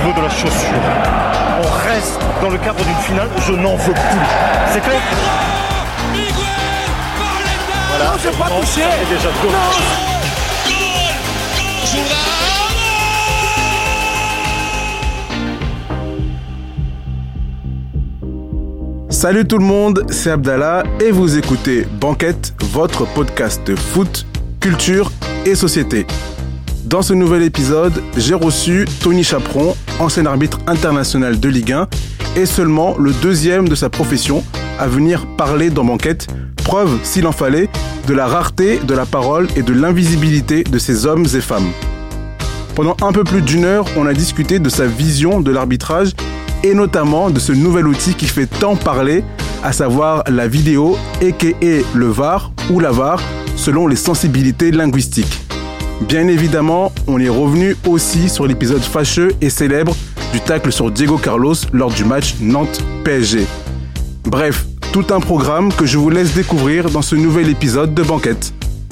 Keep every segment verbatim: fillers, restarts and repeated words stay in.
niveau de la chaussure. On reste dans le cadre d'une finale, je n'en veux plus. C'est clair ? Voilà. Non, j'ai pas non, touché. Ça déjà deux. Salut tout le monde, c'est Abdallah et vous écoutez Banquette, votre podcast foot, culture et société. Dans ce nouvel épisode, j'ai reçu Tony Chaperon, ancien arbitre international de Ligue un et seulement le deuxième de sa profession à venir parler dans Banquette, preuve, s'il en fallait, de la rareté de la parole et de l'invisibilité de ces hommes et femmes. Pendant un peu plus d'une heure, on a discuté de sa vision de l'arbitrage et notamment de ce nouvel outil qui fait tant parler, à savoir la vidéo, aka le V A R ou la V A R, selon les sensibilités linguistiques. Bien évidemment, on est revenu aussi sur l'épisode fâcheux et célèbre du tacle sur Diego Carlos lors du match Nantes-P S G. Bref, tout un programme que je vous laisse découvrir dans ce nouvel épisode de Banquette.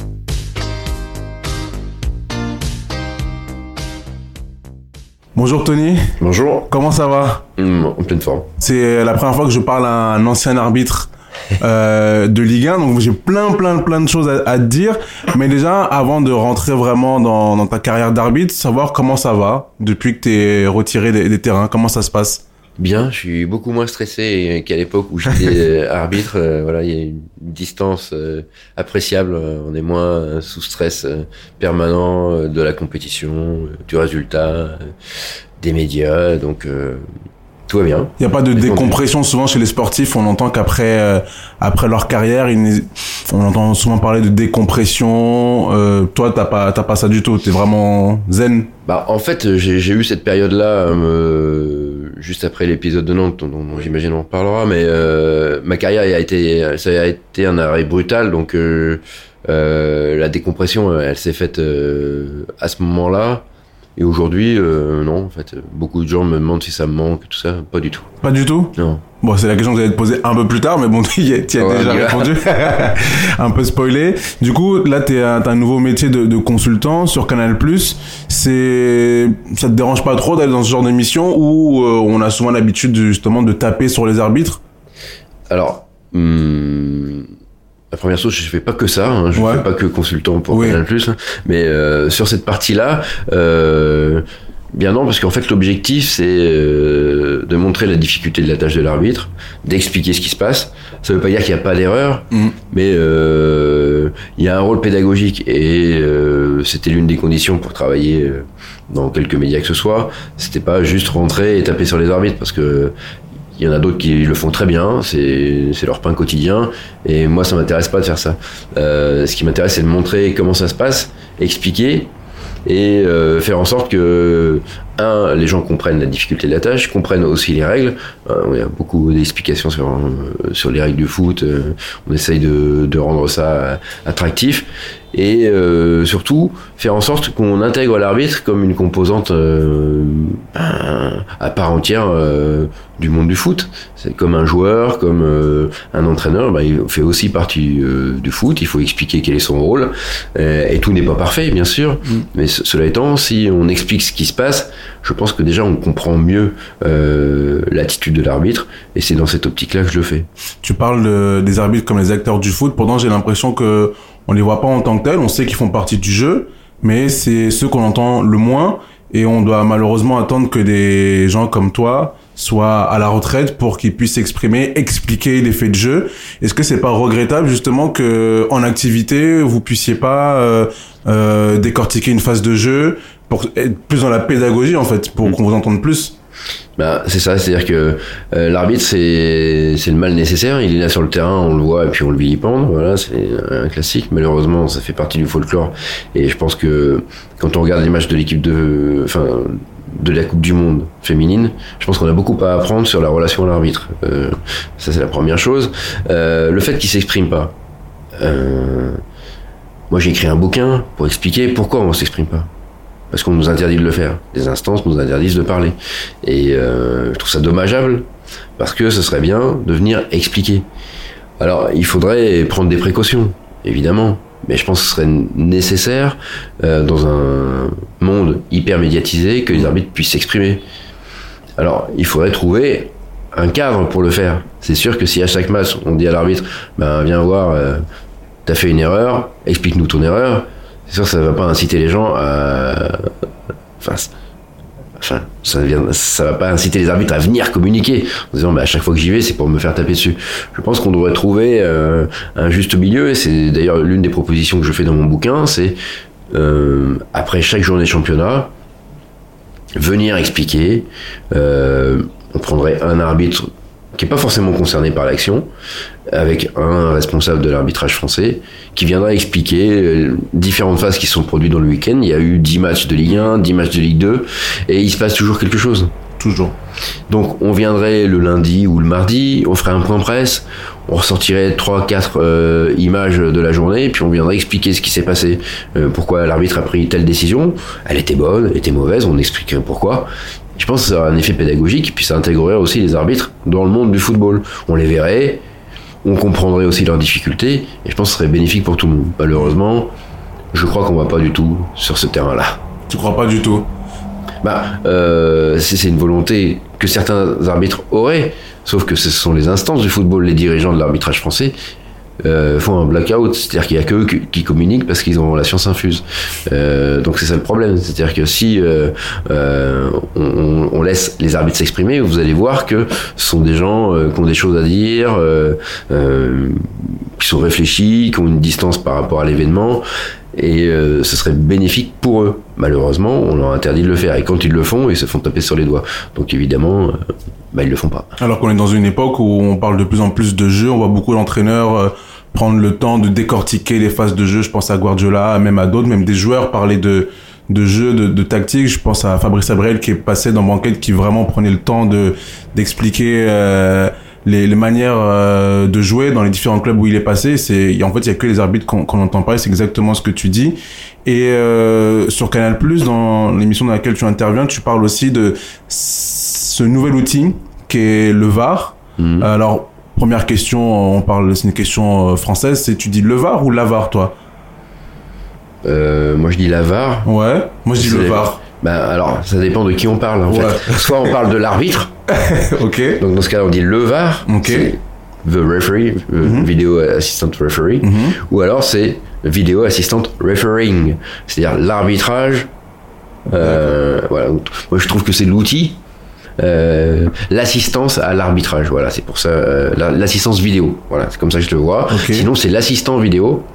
Bonjour Tony. Bonjour. Comment ça va ? Mmh, en pleine forme. C'est la première fois que je parle à un ancien arbitre euh, de Ligue un, donc j'ai plein plein plein de choses à, à te dire. Mais déjà, avant de rentrer vraiment dans, dans ta carrière d'arbitre, savoir comment ça va depuis que t'es retiré des, des terrains, comment ça se passe ? Bien, je suis beaucoup moins stressé qu'à l'époque où j'étais arbitre. Euh, voilà, il y a une distance euh, appréciable. On est moins sous stress euh, permanent euh, de la compétition, euh, du résultat, euh, des médias. Donc euh, tout va bien. Il n'y a pas de décompression souvent chez les sportifs. On entend qu'après euh, après leur carrière, ils, on entend souvent parler de décompression. Euh, toi, t'as pas t'as pas ça du tout. T'es vraiment zen. Bah en fait, j'ai, j'ai eu cette période-là. Euh, juste après l'épisode de Nantes, dont, dont j'imagine on en parlera, mais euh, ma carrière a été, ça a été un arrêt brutal, donc euh, euh, la décompression, elle s'est faite euh, à ce moment-là, et aujourd'hui, euh, non, en fait, beaucoup de gens me demandent si ça me manque, tout ça, pas du tout. Pas du tout ? Non. Bon, c'est la question que j'allais te poser un peu plus tard, mais bon, tu y as, t'y as ouais, déjà répondu. Un peu spoilé. Du coup, là, t'es, t'as un nouveau métier de, de consultant sur Canal plus. C'est, ça te dérange pas trop d'aller dans ce genre d'émission où euh, on a souvent l'habitude, justement, de taper sur les arbitres ? Alors, hum, la première chose, je fais pas que ça, hein, je ouais. fais pas que consultant pour oui. Canal plus, hein, mais euh, sur cette partie-là, euh, bien non, parce qu'en fait l'objectif c'est euh, de montrer la difficulté de la tâche de l'arbitre, d'expliquer ce qui se passe. Ça veut pas dire qu'il n'y a pas d'erreur, mmh. mais euh, il y a un rôle pédagogique et euh, c'était l'une des conditions pour travailler dans quelques médias que ce soit. C'était pas juste rentrer et taper sur les arbitres, parce que il y en a d'autres qui le font très bien, c'est, c'est leur pain quotidien, et moi ça m'intéresse pas de faire ça. Euh, ce qui m'intéresse c'est de montrer comment ça se passe, expliquer, et euh, faire en sorte que, un, les gens comprennent la difficulté de la tâche, comprennent aussi les règles. Euh, il y a beaucoup d'explications sur, euh, sur les règles du foot, euh, on essaye de, de rendre ça attractif, et euh, surtout faire en sorte qu'on intègre l'arbitre comme une composante euh, à part entière euh, du monde du foot. C'est comme un joueur, comme euh, un entraîneur, bah, il fait aussi partie euh, du foot, il faut expliquer quel est son rôle, euh, et tout n'est pas parfait bien sûr, mmh. mais c- cela étant, si on explique ce qui se passe, je pense que déjà on comprend mieux euh, l'attitude de l'arbitre, et c'est dans cette optique-là que je le fais. Tu parles de, des arbitres comme les acteurs du foot, pourtant j'ai l'impression que on les voit pas en tant que tels, on sait qu'ils font partie du jeu, mais c'est ceux qu'on entend le moins, et on doit malheureusement attendre que des gens comme toi soient à la retraite pour qu'ils puissent s'exprimer, expliquer les faits de jeu. Est-ce que c'est pas regrettable justement que en activité vous puissiez pas euh, euh, décortiquer une phase de jeu pour être plus dans la pédagogie en fait, pour mmh. qu'on vous entende plus? Bah, c'est ça, c'est-à-dire que euh, l'arbitre c'est c'est le mal nécessaire, il est là sur le terrain, on le voit et puis on le vilipende, voilà, c'est un classique. Malheureusement, ça fait partie du folklore, et je pense que quand on regarde les matchs de l'équipe de enfin de la Coupe du Monde féminine, je pense qu'on a beaucoup à apprendre sur la relation à l'arbitre. Euh, ça c'est la première chose. Euh, le fait qu'il s'exprime pas. Euh, moi j'ai écrit un bouquin pour expliquer pourquoi on s'exprime pas. Parce qu'on nous interdit de le faire. Les instances nous interdisent de parler. Et euh, je trouve ça dommageable, parce que ce serait bien de venir expliquer. Alors, il faudrait prendre des précautions, évidemment. Mais je pense que ce serait nécessaire, euh, dans un monde hyper médiatisé, que les arbitres puissent s'exprimer. Alors, il faudrait trouver un cadre pour le faire. C'est sûr que si à chaque match, on dit à l'arbitre, ben, viens voir, euh, t'as fait une erreur, explique-nous ton erreur, c'est sûr que ça ne va pas inciter les gens à... Enfin, enfin ça ne va pas inciter les arbitres à venir communiquer en disant, ben, à chaque fois que j'y vais, c'est pour me faire taper dessus. Je pense qu'on devrait trouver euh, un juste milieu, et c'est d'ailleurs l'une des propositions que je fais dans mon bouquin, c'est euh, après chaque journée de championnat, venir expliquer, euh, on prendrait un arbitre qui n'est pas forcément concerné par l'action, avec un responsable de l'arbitrage français, qui viendra expliquer différentes phases qui sont produites dans le week-end. Il y a eu dix matchs de Ligue un, dix matchs de Ligue deux, et il se passe toujours quelque chose. Toujours. Donc on viendrait le lundi ou le mardi, on ferait un point presse, on ressortirait trois quatre euh, images de la journée, puis on viendrait expliquer ce qui s'est passé, euh, pourquoi l'arbitre a pris telle décision, elle était bonne, elle était mauvaise, on expliquerait pourquoi. Je pense que ça aura un effet pédagogique, puis ça intégrerait aussi les arbitres dans le monde du football. On les verrait, on comprendrait aussi leurs difficultés, et je pense que ce serait bénéfique pour tout le monde. Malheureusement, je crois qu'on va pas du tout sur ce terrain-là. Tu crois pas du tout? Bah, euh, c'est, c'est une volonté que certains arbitres auraient, sauf que ce sont les instances du football, les dirigeants de l'arbitrage français, euh, font un blackout, c'est-à-dire qu'il y a qu'eux qui communiquent parce qu'ils ont la science infuse. Euh, donc c'est ça le problème, c'est-à-dire que si euh, euh, on, on laisse les arbitres s'exprimer, vous allez voir que ce sont des gens euh, qui ont des choses à dire, euh, euh, qui sont réfléchis, qui ont une distance par rapport à l'événement, et euh, ce serait bénéfique pour eux. Malheureusement, on leur interdit de le faire, et quand ils le font, ils se font taper sur les doigts. Donc évidemment, euh, bah, ils le font pas. Alors qu'on est dans une époque où on parle de plus en plus de jeux, on voit beaucoup d'entraîneurs euh, prendre le temps de décortiquer les phases de jeu. Je pense à Guardiola, même à d'autres, même des joueurs parler de de jeu, de, de tactique. Je pense à Fabrice Abrel qui est passé dans Banquette, qui vraiment prenait le temps de d'expliquer euh, les, les manières euh, de jouer dans les différents clubs où il est passé. C'est en fait il y a que les arbitres qu'on, qu'on entend parler. C'est exactement ce que tu dis. Et euh, sur Canal+, dans l'émission dans laquelle tu interviens, tu parles aussi de ce nouvel outil qui est le V A R. Mmh. Alors première question, on parle, c'est une question française, c'est tu dis le V A R ou la V A R toi? Euh, moi je dis la V A R. Ouais, moi je dis c'est... le V A R. Ben alors ça dépend de qui on parle en ouais. fait. Soit on parle de l'arbitre. Ok. Donc dans ce cas-là on dit le V A R. Ok. C'est the referee, mm-hmm. Video Assistant Referee. Mm-hmm. Ou alors c'est Video Assistant Refereeing, c'est-à-dire l'arbitrage. Euh, voilà. Moi je trouve que c'est l'outil. Euh, l'assistance à l'arbitrage, voilà, c'est pour ça euh, la, l'assistance vidéo, voilà, c'est comme ça que je le vois. Okay. Sinon c'est l'assistant vidéo.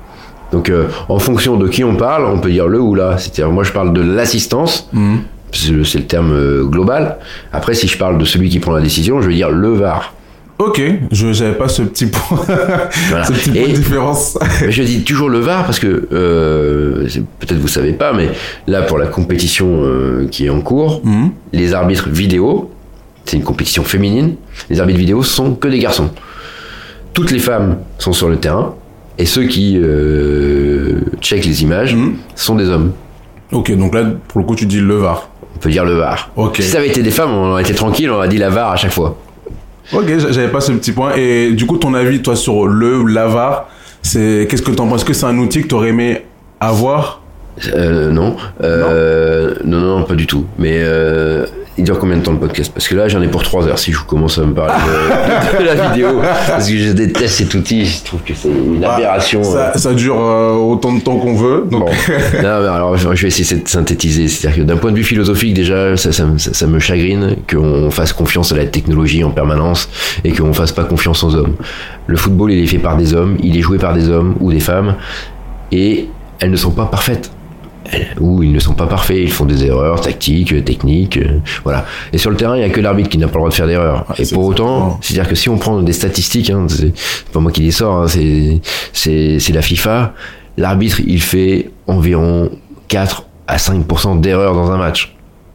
Donc euh, en fonction de qui on parle, on peut dire le ou la. C'est-à-dire moi je parle de l'assistance, mmh. c'est, le, c'est le terme euh, global. Après si je parle de celui qui prend la décision, je vais dire le V A R. Ok, je n'avais pas ce petit point, voilà. ce petit point de différence. Je dis toujours le V A R parce que euh, peut-être vous savez pas, mais là pour la compétition euh, qui est en cours, mmh. les arbitres vidéo, c'est une compétition féminine. Les arbitres vidéo sont que des garçons. Toutes les femmes sont sur le terrain et ceux qui euh, checkent les images mmh. sont des hommes. Ok, donc là pour le coup tu dis le V A R. On peut dire le V A R. Okay. Si ça avait été des femmes, on aurait été tranquille, on aurait dit la V A R à chaque fois. Ok, j'avais pas ce petit point. Et du coup, ton avis, toi, sur le la V A R, c'est qu'est-ce que t'en penses? Est-ce que c'est un outil que t'aurais aimé avoir? Euh, non. Euh, non. non, non, pas du tout. Mais euh, il dure combien de temps le podcast? Parce que là, j'en ai pour trois heures si je commence à me parler de, de la vidéo. Parce que je déteste cet outil. Je trouve que c'est une aberration. Ça, ça dure euh, autant de temps qu'on veut. Donc... Bon. Non, mais alors, je vais essayer de synthétiser. C'est-à-dire que d'un point de vue philosophique, déjà, ça, ça, ça, ça me chagrine qu'on fasse confiance à la technologie en permanence et qu'on fasse pas confiance aux hommes. Le football, il est fait par des hommes, il est joué par des hommes ou des femmes, et elles ne sont pas parfaites. Ou ils ne sont pas parfaits, ils font des erreurs tactiques, techniques, euh, voilà. Et sur le terrain, il n'y a que l'arbitre qui n'a pas le droit de faire d'erreurs. Ah, et pour autant, c'est-à-dire que si on prend des statistiques, hein, c'est pas moi qui les sors, hein, c'est, c'est, c'est la FIFA, l'arbitre, il fait environ quatre à cinq pour cent d'erreurs dans un match.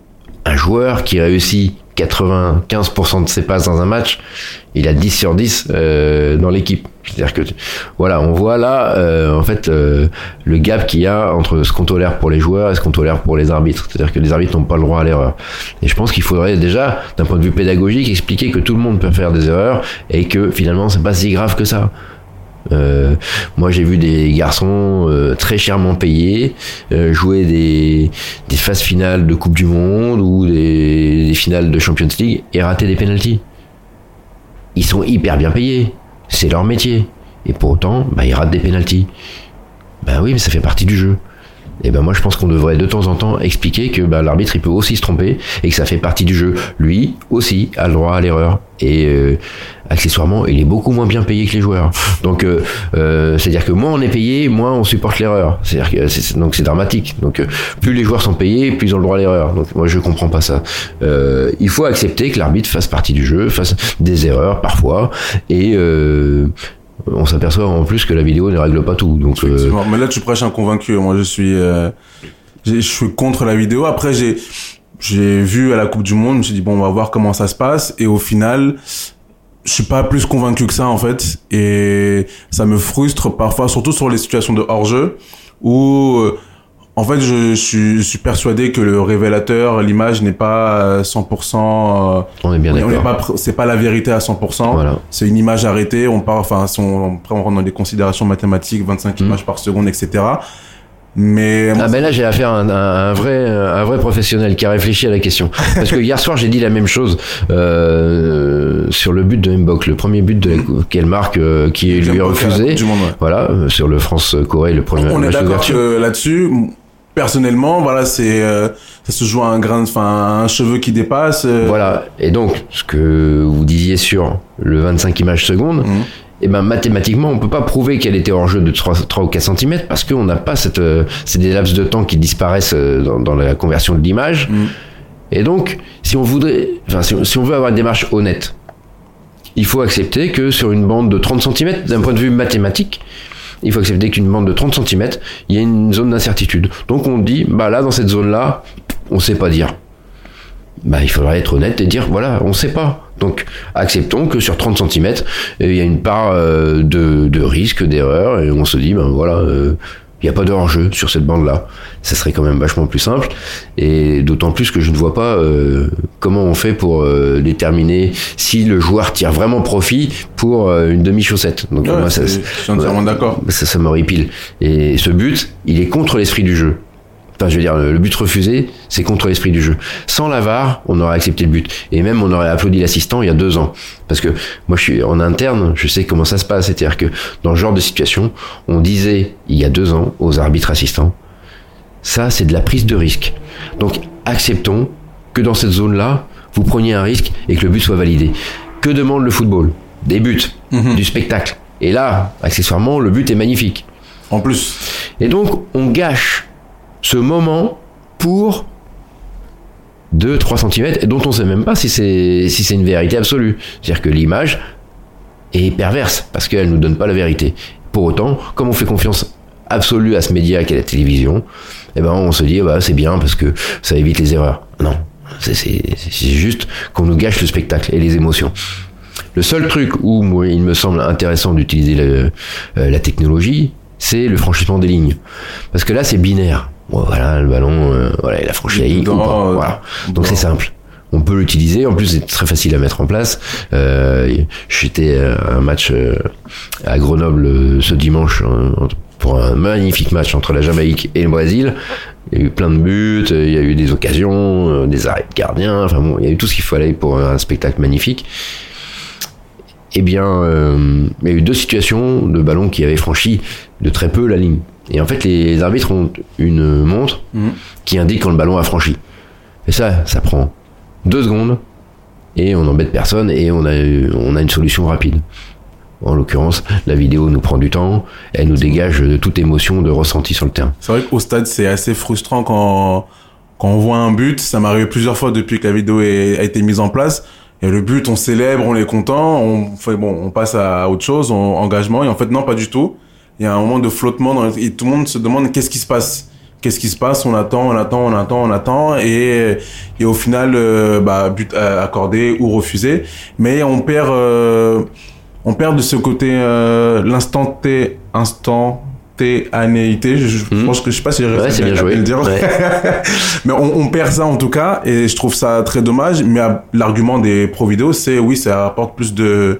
Un joueur qui réussit quatre-vingt-quinze pour cent de ses passes dans un match, il a dix sur dix euh, dans l'équipe. C'est-à-dire que, voilà, on voit là, euh, en fait, euh, le gap qu'il y a entre ce qu'on tolère pour les joueurs et ce qu'on tolère pour les arbitres. C'est-à-dire que les arbitres n'ont pas le droit à l'erreur. Et je pense qu'il faudrait déjà, d'un point de vue pédagogique, expliquer que tout le monde peut faire des erreurs et que finalement, c'est pas si grave que ça. Euh, moi, j'ai vu des garçons euh, très chèrement payés euh, jouer des, des phases finales de Coupe du Monde ou des, des finales de Champions League et rater des pénaltys. Ils sont hyper bien payés, c'est leur métier. Et pour autant, bah, ils ratent des pénaltys. Ben oui, mais ça fait partie du jeu. Et ben moi je pense qu'on devrait de temps en temps expliquer que ben, l'arbitre il peut aussi se tromper et que ça fait partie du jeu. Lui aussi a le droit à l'erreur et euh, accessoirement il est beaucoup moins bien payé que les joueurs. Donc euh, euh, c'est à dire que moins on est payé, moins on supporte l'erreur. C'est à dire que c'est, donc c'est dramatique. Donc euh, plus les joueurs sont payés, plus ils ont le droit à l'erreur. Donc moi je comprends pas ça. Euh, il faut accepter que l'arbitre fasse partie du jeu, fasse des erreurs parfois et euh, on s'aperçoit en plus que la vidéo ne règle pas tout. Donc, euh... mais là tu prêches un convaincu. Moi je suis, euh, je suis contre la vidéo. Après j'ai, j'ai vu à la Coupe du Monde, je me suis dit bon on va voir comment ça se passe. Et au final, je suis pas plus convaincu que ça en fait. Et ça me frustre parfois, surtout sur les situations de hors-jeu où euh, en fait je, je, suis, je suis persuadé que le révélateur, l'image n'est pas cent pour cent. Euh, on est bien on d'accord. est pas, c'est pas la vérité à cent pour cent. Voilà. C'est une image arrêtée. On part, enfin, si on, après on rentre dans des considérations mathématiques, vingt-cinq mmh. images par seconde, et cetera. Mais ah ben là j'ai affaire à un, un, un vrai un vrai professionnel qui a réfléchi à la question parce que hier soir j'ai dit la même chose euh, sur le but de Mbok, le premier but de, qu'elle marque euh, qui lui est refusé, monde, ouais. Voilà, euh, sur le France-Corée, le premier on match est d'accord que là-dessus personnellement voilà c'est euh, ça se joue à un grain, enfin un cheveu qui dépasse euh... voilà. Et donc ce que vous disiez sur le vingt-cinq images secondes, mmh. Et ben mathématiquement on peut pas prouver qu'elle était hors jeu de trois, trois ou quatre centimètres parce qu'on n'a pas cette euh, c'est des laps de temps qui disparaissent euh, dans, dans la conversion de l'image. Mmh. Et donc si on voudrait enfin si, si on veut avoir une démarche honnête, il faut accepter que sur une bande de trente centimètres, d'un point de vue mathématique, il faut accepter qu'une bande de trente centimètres, il y a une zone d'incertitude. Donc on dit bah là dans cette zone là on sait pas dire. Bah, il faudrait être honnête et dire voilà, on sait pas. Donc acceptons que sur trente centimètres, il y a une part euh, de, de risque, d'erreur, et on se dit ben voilà, il euh, n'y a pas de hors-jeu sur cette bande-là. Ça serait quand même vachement plus simple, et d'autant plus que je ne vois pas euh, comment on fait pour euh, déterminer si le joueur tire vraiment profit pour euh, une demi-chaussette. Donc ouais, moi, ça, je suis entièrement ouais, d'accord. Ça, ça m'horripile. Et ce but, il est contre l'esprit du jeu. Enfin, je veux dire, le but refusé, c'est contre l'esprit du jeu. Sans la V A R, on aurait accepté le but. Et même, on aurait applaudi l'assistant il y a deux ans. Parce que moi, je suis en interne, je sais comment ça se passe. C'est-à-dire que dans ce genre de situation, on disait, il y a deux ans, aux arbitres assistants, ça, c'est de la prise de risque. Donc, acceptons que dans cette zone-là, vous preniez un risque et que le but soit validé. Que demande le football ? Des buts, mmh. du spectacle. Et là, accessoirement, le but est magnifique. En plus. Et donc, on gâche ce moment pour deux à trois centimètres et dont on ne sait même pas si c'est, si c'est une vérité absolue. C'est-à-dire que l'image est perverse parce qu'elle ne nous donne pas la vérité. Pour autant, comme on fait confiance absolue à ce média qu'est la télévision, eh ben on se dit bah, c'est bien parce que ça évite les erreurs. Non, c'est, c'est, c'est juste qu'on nous gâche le spectacle et les émotions. Le seul truc où moi, il me semble intéressant d'utiliser le, euh, la technologie, c'est le franchissement des lignes. Parce que là, c'est binaire. Bon, voilà, le ballon, euh, voilà, il a franchi la ligne ou pas. Voilà. Donc non. C'est simple. On peut l'utiliser. En plus, c'est très facile à mettre en place. Euh, j'étais à un match à Grenoble ce dimanche pour un magnifique match entre la Jamaïque et le Brésil. Il y a eu plein de buts, il y a eu des occasions, des arrêts de gardiens. Enfin bon, il y a eu tout ce qu'il fallait pour un spectacle magnifique. Eh bien, euh, il y a eu deux situations de ballons qui avaient franchi de très peu la ligne. Et en fait, les arbitres ont une montre mmh. qui indique quand le ballon a franchi. Et ça, ça prend deux secondes et on n'embête personne et on a, on a une solution rapide. En l'occurrence, la vidéo nous prend du temps, elle nous dégage de toute émotion de ressenti sur le terrain. C'est vrai qu'au stade, c'est assez frustrant quand, quand on voit un but. Ça m'est arrivé plusieurs fois depuis que la vidéo est, a été mise en place. Et le but, on célèbre, on est content, on fait bon, on passe à autre chose, on, engagement. Et en fait, non, pas du tout. Il y a un moment de flottement dans les, et tout le monde se demande qu'est-ce qui se passe. Qu'est-ce qui se passe? On attend, on attend, on attend, on attend. Et, et au final, euh, bah, but accordé ou refusé. Mais on perd, euh, on perd de ce côté, euh, l'instant T, instant T-anéité. Je, je mmh. pense que je sais pas si j'ai réussi ouais, à, à le dire. Ouais. Mais on, on perd ça en tout cas. Et je trouve ça très dommage. Mais l'argument des pro vidéo, c'est oui, ça apporte plus de,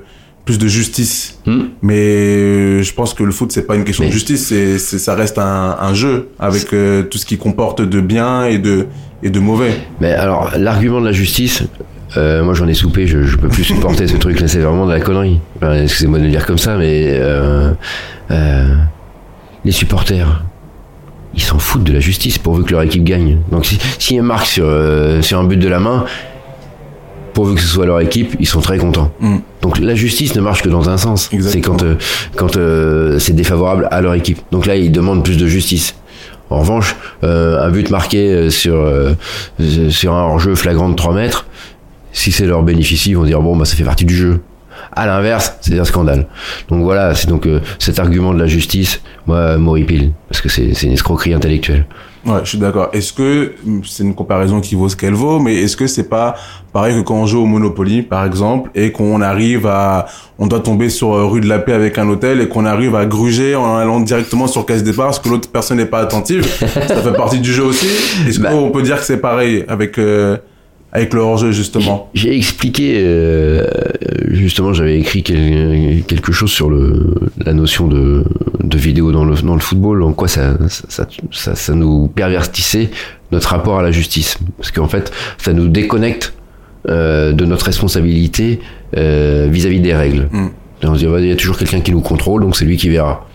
plus de justice. Hmm. Mais je pense que le foot, c'est pas une question Mais... de justice, c'est, c'est, ça reste un, un jeu avec euh, tout ce qui comporte de bien et de, et de mauvais. Mais alors, l'argument de la justice, euh, moi j'en ai soupé, je, je peux plus supporter ce truc-là, c'est vraiment de la connerie. Enfin, excusez-moi de le dire comme ça, mais euh, euh, les supporters, ils s'en foutent de la justice pourvu que leur équipe gagne. Donc si, si ils marquent sur, euh, sur un but de la main, pourvu que ce soit leur équipe, ils sont très contents. Mm. Donc la justice ne marche que dans un sens. Exactement. C'est quand, euh, quand euh, c'est défavorable à leur équipe. Donc là, ils demandent plus de justice. En revanche, euh, un but marqué sur, euh, sur un hors-jeu flagrant de trois mètres, si c'est leur bénéficie, ils vont dire bon, bah, ça fait partie du jeu. À l'inverse, c'est un scandale. Donc voilà, c'est donc euh, cet argument de la justice, moi, m'horripile, parce que c'est, c'est une escroquerie intellectuelle. Ouais, je suis d'accord. Est-ce que c'est une comparaison qui vaut ce qu'elle vaut, mais est-ce que c'est pas pareil que quand on joue au Monopoly, par exemple, et qu'on arrive à, on doit tomber sur rue de la Paix avec un hôtel et qu'on arrive à gruger en allant directement sur caisse départ parce que l'autre personne n'est pas attentive. Ça fait partie du jeu aussi. Est-ce bah, qu'on peut dire que c'est pareil avec euh, avec le hors-jeu, justement? J'ai, j'ai expliqué, euh, justement, j'avais écrit quel, quelque chose sur le, la notion de, de vidéo dans le, dans le football, en quoi ça, ça, ça, ça nous pervertissait notre rapport à la justice. Parce qu'en fait, ça nous déconnecte euh, de notre responsabilité euh, vis-à-vis des règles. Mm. Et on se dit, il y a toujours quelqu'un qui nous contrôle, donc c'est lui qui verra.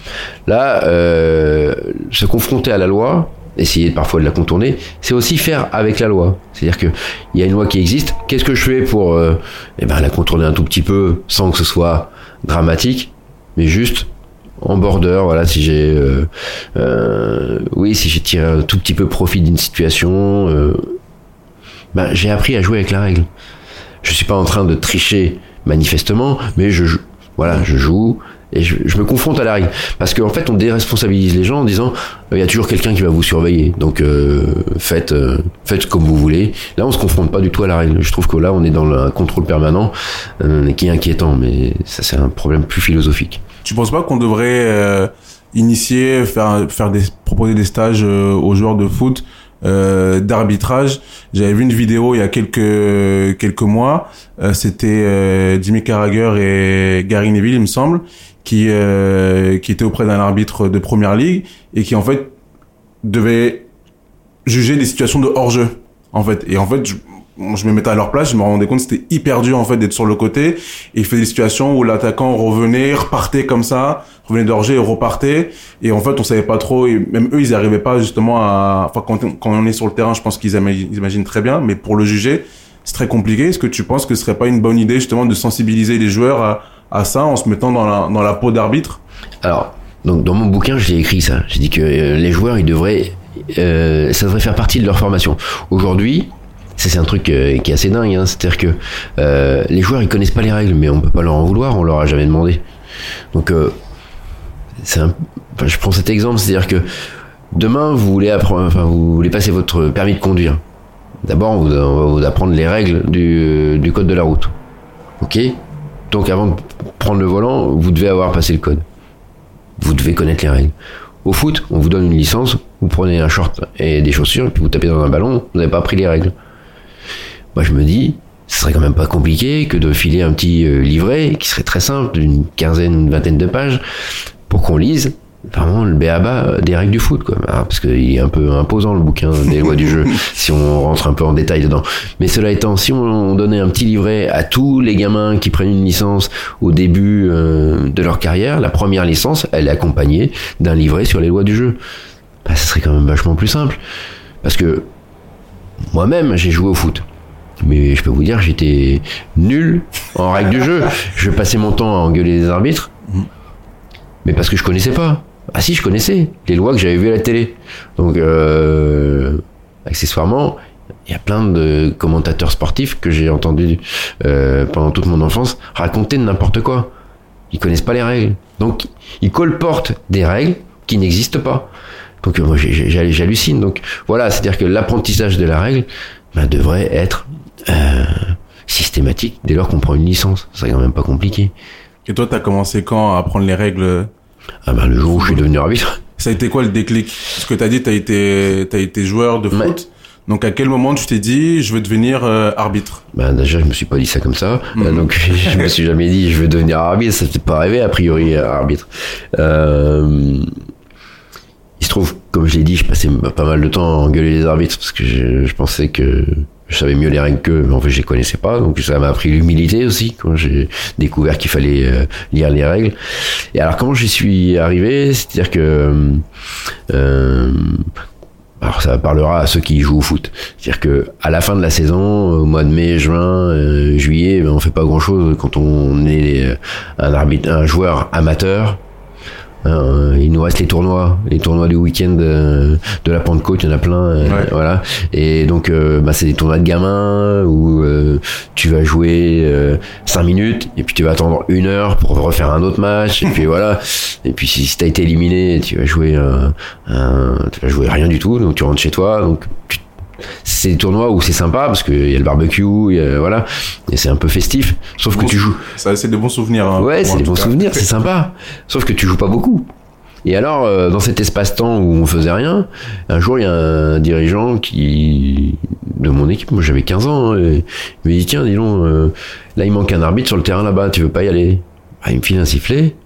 Là, euh, se confronter à la loi, essayer parfois de la contourner, c'est aussi faire avec la loi. C'est-à-dire que il y a une loi qui existe. Qu'est-ce que je fais pour euh, eh ben, la contourner un tout petit peu sans que ce soit dramatique, mais juste en border. Voilà, si j'ai, euh, euh, oui, si j'ai tiré un tout petit peu profit d'une situation, euh, ben j'ai appris à jouer avec la règle. Je suis pas en train de tricher manifestement, mais je, je voilà, je joue. Et je, je me confronte à la règle. Parce qu'en fait, on déresponsabilise les gens en disant il euh, y a toujours quelqu'un qui va vous surveiller. Donc, euh, faites, euh, faites comme vous voulez. Là, on se confronte pas du tout à la règle. Je trouve que là, on est dans un contrôle permanent euh, qui est inquiétant. Mais ça, c'est un problème plus philosophique. Tu penses pas qu'on devrait euh, initier, faire, faire des, proposer des stages euh, aux joueurs de foot Euh, d'arbitrage? J'avais vu une vidéo il y a quelques quelques mois. Euh, c'était euh, Jimmy Carragher et Gary Neville, il me semble, qui euh, qui étaient auprès d'un arbitre de première ligue et qui en fait devait juger des situations de hors-jeu en fait. Et en fait, je, je me mettais à leur place, je me rendais compte que c'était hyper dur en fait d'être sur le côté. Et il fait des situations où l'attaquant revenait, repartait comme ça, revenait de hors-jeu et repartait. Et en fait, on savait pas trop. Et même eux, ils n'arrivaient pas justement à. Enfin, quand, quand on est sur le terrain, je pense qu'ils imaginent, ils imaginent très bien. Mais pour le juger, c'est très compliqué. Est-ce que tu penses que ce serait pas une bonne idée justement de sensibiliser les joueurs à, à ça en se mettant dans la dans la peau d'arbitre? Alors, donc dans mon bouquin, j'ai écrit ça. J'ai dit que euh, les joueurs, ils devraient, euh, ça devrait faire partie de leur formation. Aujourd'hui. Ça, c'est un truc euh, qui est assez dingue, hein. C'est-à-dire que euh, les joueurs ils connaissent pas les règles, mais on peut pas leur en vouloir, on leur a jamais demandé. Donc, euh, c'est un... enfin, je prends cet exemple, c'est-à-dire que demain vous voulez apprendre, enfin vous voulez passer votre permis de conduire. D'abord, on va vous apprendre les règles du, du code de la route. Ok ? Donc, avant de prendre le volant, vous devez avoir passé le code. Vous devez connaître les règles. Au foot, on vous donne une licence, vous prenez un short et des chaussures, et puis vous tapez dans un ballon, vous n'avez pas appris les règles. Moi, je me dis, ce serait quand même pas compliqué que de filer un petit euh, livret, qui serait très simple, d'une quinzaine, une vingtaine de pages, pour qu'on lise vraiment le b a ba des règles du foot, quoi. Ah, parce qu'il est un peu imposant, le bouquin des lois du jeu, si on rentre un peu en détail dedans. Mais cela étant, si on donnait un petit livret à tous les gamins qui prennent une licence au début euh, de leur carrière, la première licence, elle est accompagnée d'un livret sur les lois du jeu. Bah, ça serait quand même vachement plus simple. Parce que moi-même, j'ai joué au foot. Mais je peux vous dire, j'étais nul en règles du jeu. Je passais mon temps à engueuler les arbitres, mais parce que je connaissais pas. Ah si, je connaissais les lois que j'avais vues à la télé. Donc, euh, accessoirement, il y a plein de commentateurs sportifs que j'ai entendus euh, pendant toute mon enfance raconter de n'importe quoi. Ils connaissent pas les règles. Donc, ils colportent des règles qui n'existent pas. Donc, moi, j'hallucine. Donc, voilà, c'est-à-dire que l'apprentissage de la règle ben, devrait être euh, systématique dès lors qu'on prend une licence. C'est quand même pas compliqué. Et toi, t'as commencé quand à apprendre les règles? Ah ben, le jour où je suis devenu arbitre. Ça a été quoi le déclic? Parce que t'as dit, t'as été, t'as été joueur de foot. Donc à quel moment tu t'es dit je veux devenir euh, arbitre? Ben déjà je me suis pas dit ça comme ça, Mmh. euh, donc je me suis jamais dit je veux devenir arbitre, ça fait pas rêver a priori arbitre. Euh, il se trouve, comme je l'ai dit, je passais pas mal de temps à engueuler les arbitres parce que je, je pensais que je savais mieux les règles qu'eux, mais en fait je les connaissais pas, donc ça m'a appris l'humilité aussi quand j'ai découvert qu'il fallait euh, lire les règles. Et alors comment j'y suis arrivé, c'est-à-dire que euh, alors ça parlera à ceux qui jouent au foot. C'est-à-dire que à la fin de la saison, au mois de mai, juin, euh, juillet, ben on fait pas grand-chose quand on est un arbitre, un joueur amateur. Euh, il nous reste les tournois, les tournois du week-end euh, de la Pentecôte, il y en a plein, euh, Ouais. voilà. Et donc, euh, bah, c'est des tournois de gamins où euh, tu vas jouer euh, cinq minutes et puis tu vas attendre une heure pour refaire un autre match et puis voilà. Et puis si, si t'as été éliminé, tu vas jouer, euh, un, tu vas jouer rien du tout, donc tu rentres chez toi, donc tu c'est des tournois où c'est sympa parce qu'il y a le barbecue, il y a, voilà, et c'est un peu festif. Sauf Bon, que tu joues. Ça, c'est des bons souvenirs. Hein, Ouais, pour c'est moi, des en bons tout cas. souvenirs, c'est sympa. Sauf que tu joues pas beaucoup. Et alors, euh, dans cet espace-temps où on faisait rien, un jour, il y a un dirigeant qui de mon équipe, moi j'avais quinze ans, hein, et il me dit tiens, dis donc, euh, là il manque un arbitre sur le terrain là-bas, tu veux pas y aller? Ah, il me file un sifflet.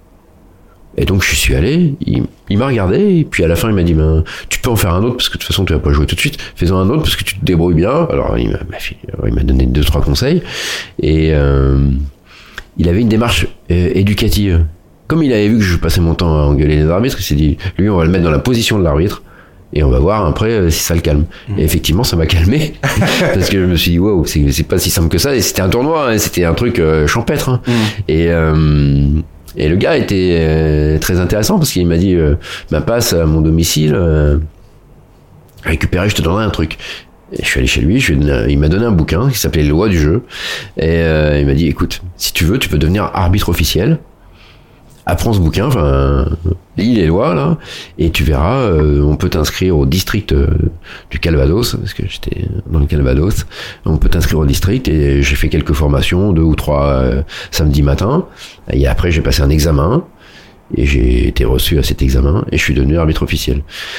Et donc je suis allé, il, il m'a regardé, et puis à la fin il m'a dit ben, tu peux en faire un autre parce que de toute façon tu vas pas jouer tout de suite, fais-en un autre parce que tu te débrouilles bien. Alors il m'a, il m'a donné deux trois conseils et euh, il avait une démarche euh, éducative. Comme il avait vu que je passais mon temps à engueuler les arbitres, il s'est dit lui on va le mettre dans la position de l'arbitre et on va voir après euh, si ça le calme. Mmh. Et effectivement ça m'a calmé parce que je me suis dit waouh, c'est, c'est pas si simple que ça, et c'était un tournoi, hein, c'était un truc euh, champêtre, hein. Mmh. Et euh, Et le gars était euh, très intéressant parce qu'il m'a dit euh, bah, passe à mon domicile, euh, récupérer, je te donnerai un truc. Et je suis allé chez lui, je lui ai donné, il m'a donné un bouquin qui s'appelait Les lois du jeu. Et euh, il m'a dit écoute, si tu veux, tu peux devenir arbitre officiel. Apprends ce bouquin, enfin, lis les lois là, et tu verras, euh, on peut t'inscrire au district euh, du Calvados, parce que j'étais dans le Calvados, on peut t'inscrire au district, et j'ai fait quelques formations, deux ou trois euh, samedi matin, et après j'ai passé un examen, et j'ai été reçu à cet examen, et je suis devenu arbitre officiel.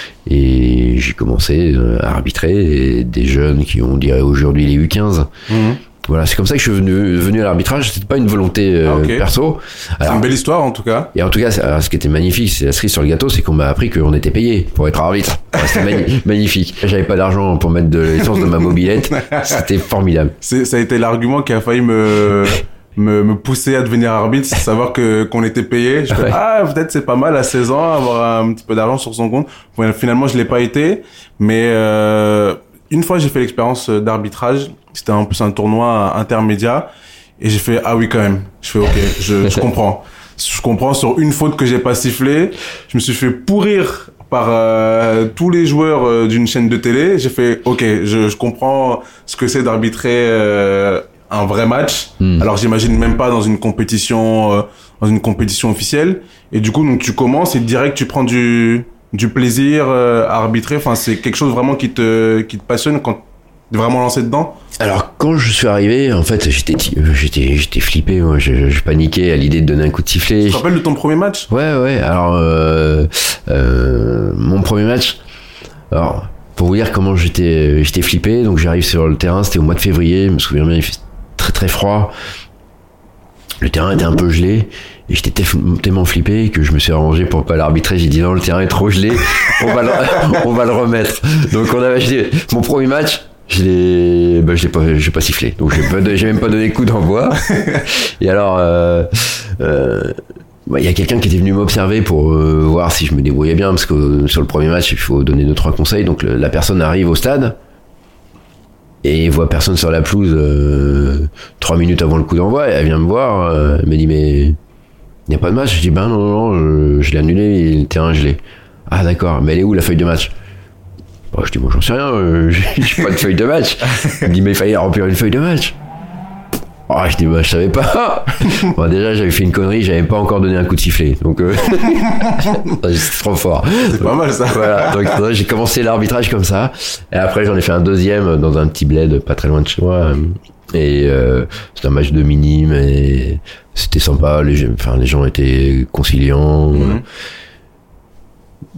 Et j'ai commencé à arbitrer des jeunes qui ont, on dirait aujourd'hui, les U quinze. Mmh. Voilà, c'est comme ça que je suis venu, venu à l'arbitrage. C'était pas une volonté euh, ah, okay. perso. Alors, c'est une belle histoire en tout cas. Et en tout cas, alors, ce qui était magnifique, c'est la cerise sur le gâteau, c'est qu'on m'a appris qu'on était payé pour être arbitre. Alors, c'était mani- magnifique. J'avais pas d'argent pour mettre de l'essence de ma mobilette. C'était formidable. C'est, ça a été l'argument qui a failli me me, me pousser à devenir arbitre, c'est savoir que qu'on était payé. Je fais, ouais. Ah, peut-être c'est pas mal à seize ans avoir un petit peu d'argent sur son compte. Bon, finalement, je l'ai pas été, mais euh, une fois j'ai fait l'expérience d'arbitrage. C'était en plus un tournoi intermédiaire et j'ai fait ah oui quand même. Je fais ok, je, je comprends. Je comprends sur une faute que j'ai pas sifflé. Je me suis fait pourrir par euh, tous les joueurs euh, d'une chaîne de télé. J'ai fait ok, je, je comprends ce que c'est d'arbitrer euh, un vrai match. Mm. Alors j'imagine même pas dans une compétition, euh, dans une compétition officielle. Et du coup donc tu commences et direct tu prends du du plaisir euh, à arbitrer. Enfin c'est quelque chose vraiment qui te qui te passionne quand de vraiment lancer dedans. Alors quand je suis arrivé, en fait, j'étais j'étais j'étais flippé, moi, je, je paniquais à l'idée de donner un coup de sifflet. Tu te rappelles de ton premier match ? Ouais, ouais. Alors euh, euh, mon premier match. Alors pour vous dire comment j'étais j'étais flippé, donc j'arrive sur le terrain, c'était au mois de février, je me souviens bien, il fait très très froid. Le terrain était un peu gelé. Et j'étais tellement flippé que je me suis arrangé pour pas l'arbitrer. J'ai dit non, le terrain est trop gelé, on va le, on va le remettre. Donc on avait acheté mon premier match. Je l'ai, bah, je l'ai pas, j'ai pas sifflé. Donc j'ai pas, j'ai même pas donné de coup d'envoi. Et alors, euh, euh, bah, y a quelqu'un qui était venu m'observer pour euh, voir si je me débrouillais bien, parce que euh, sur le premier match, il faut donner deux trois conseils. Donc le, la personne arrive au stade et voit personne sur la pelouse euh, trois minutes avant le coup d'envoi. Et elle vient me voir, euh, elle me dit mais il n'y a pas de match. Je dis ben non non non, je, je l'ai annulé et le terrain est gelé. Ah d'accord, mais elle est où la feuille de match? Bon, je dis, moi, j'en sais rien, euh, j'ai pas de feuille de match. Il me dit, mais il fallait remplir une feuille de match. Oh, je dis, bah, je savais pas. Bon, déjà, j'avais fait une connerie, j'avais pas encore donné un coup de sifflet. Donc, euh, c'est trop fort. C'est donc, pas mal, ça. Voilà. Donc, donc, j'ai commencé l'arbitrage comme ça. Et après, j'en ai fait un deuxième dans un petit bled pas très loin de chez moi. Et, euh, c'était un match de mini, mais c'était sympa. Les, enfin, les gens étaient conciliants. Mm-hmm.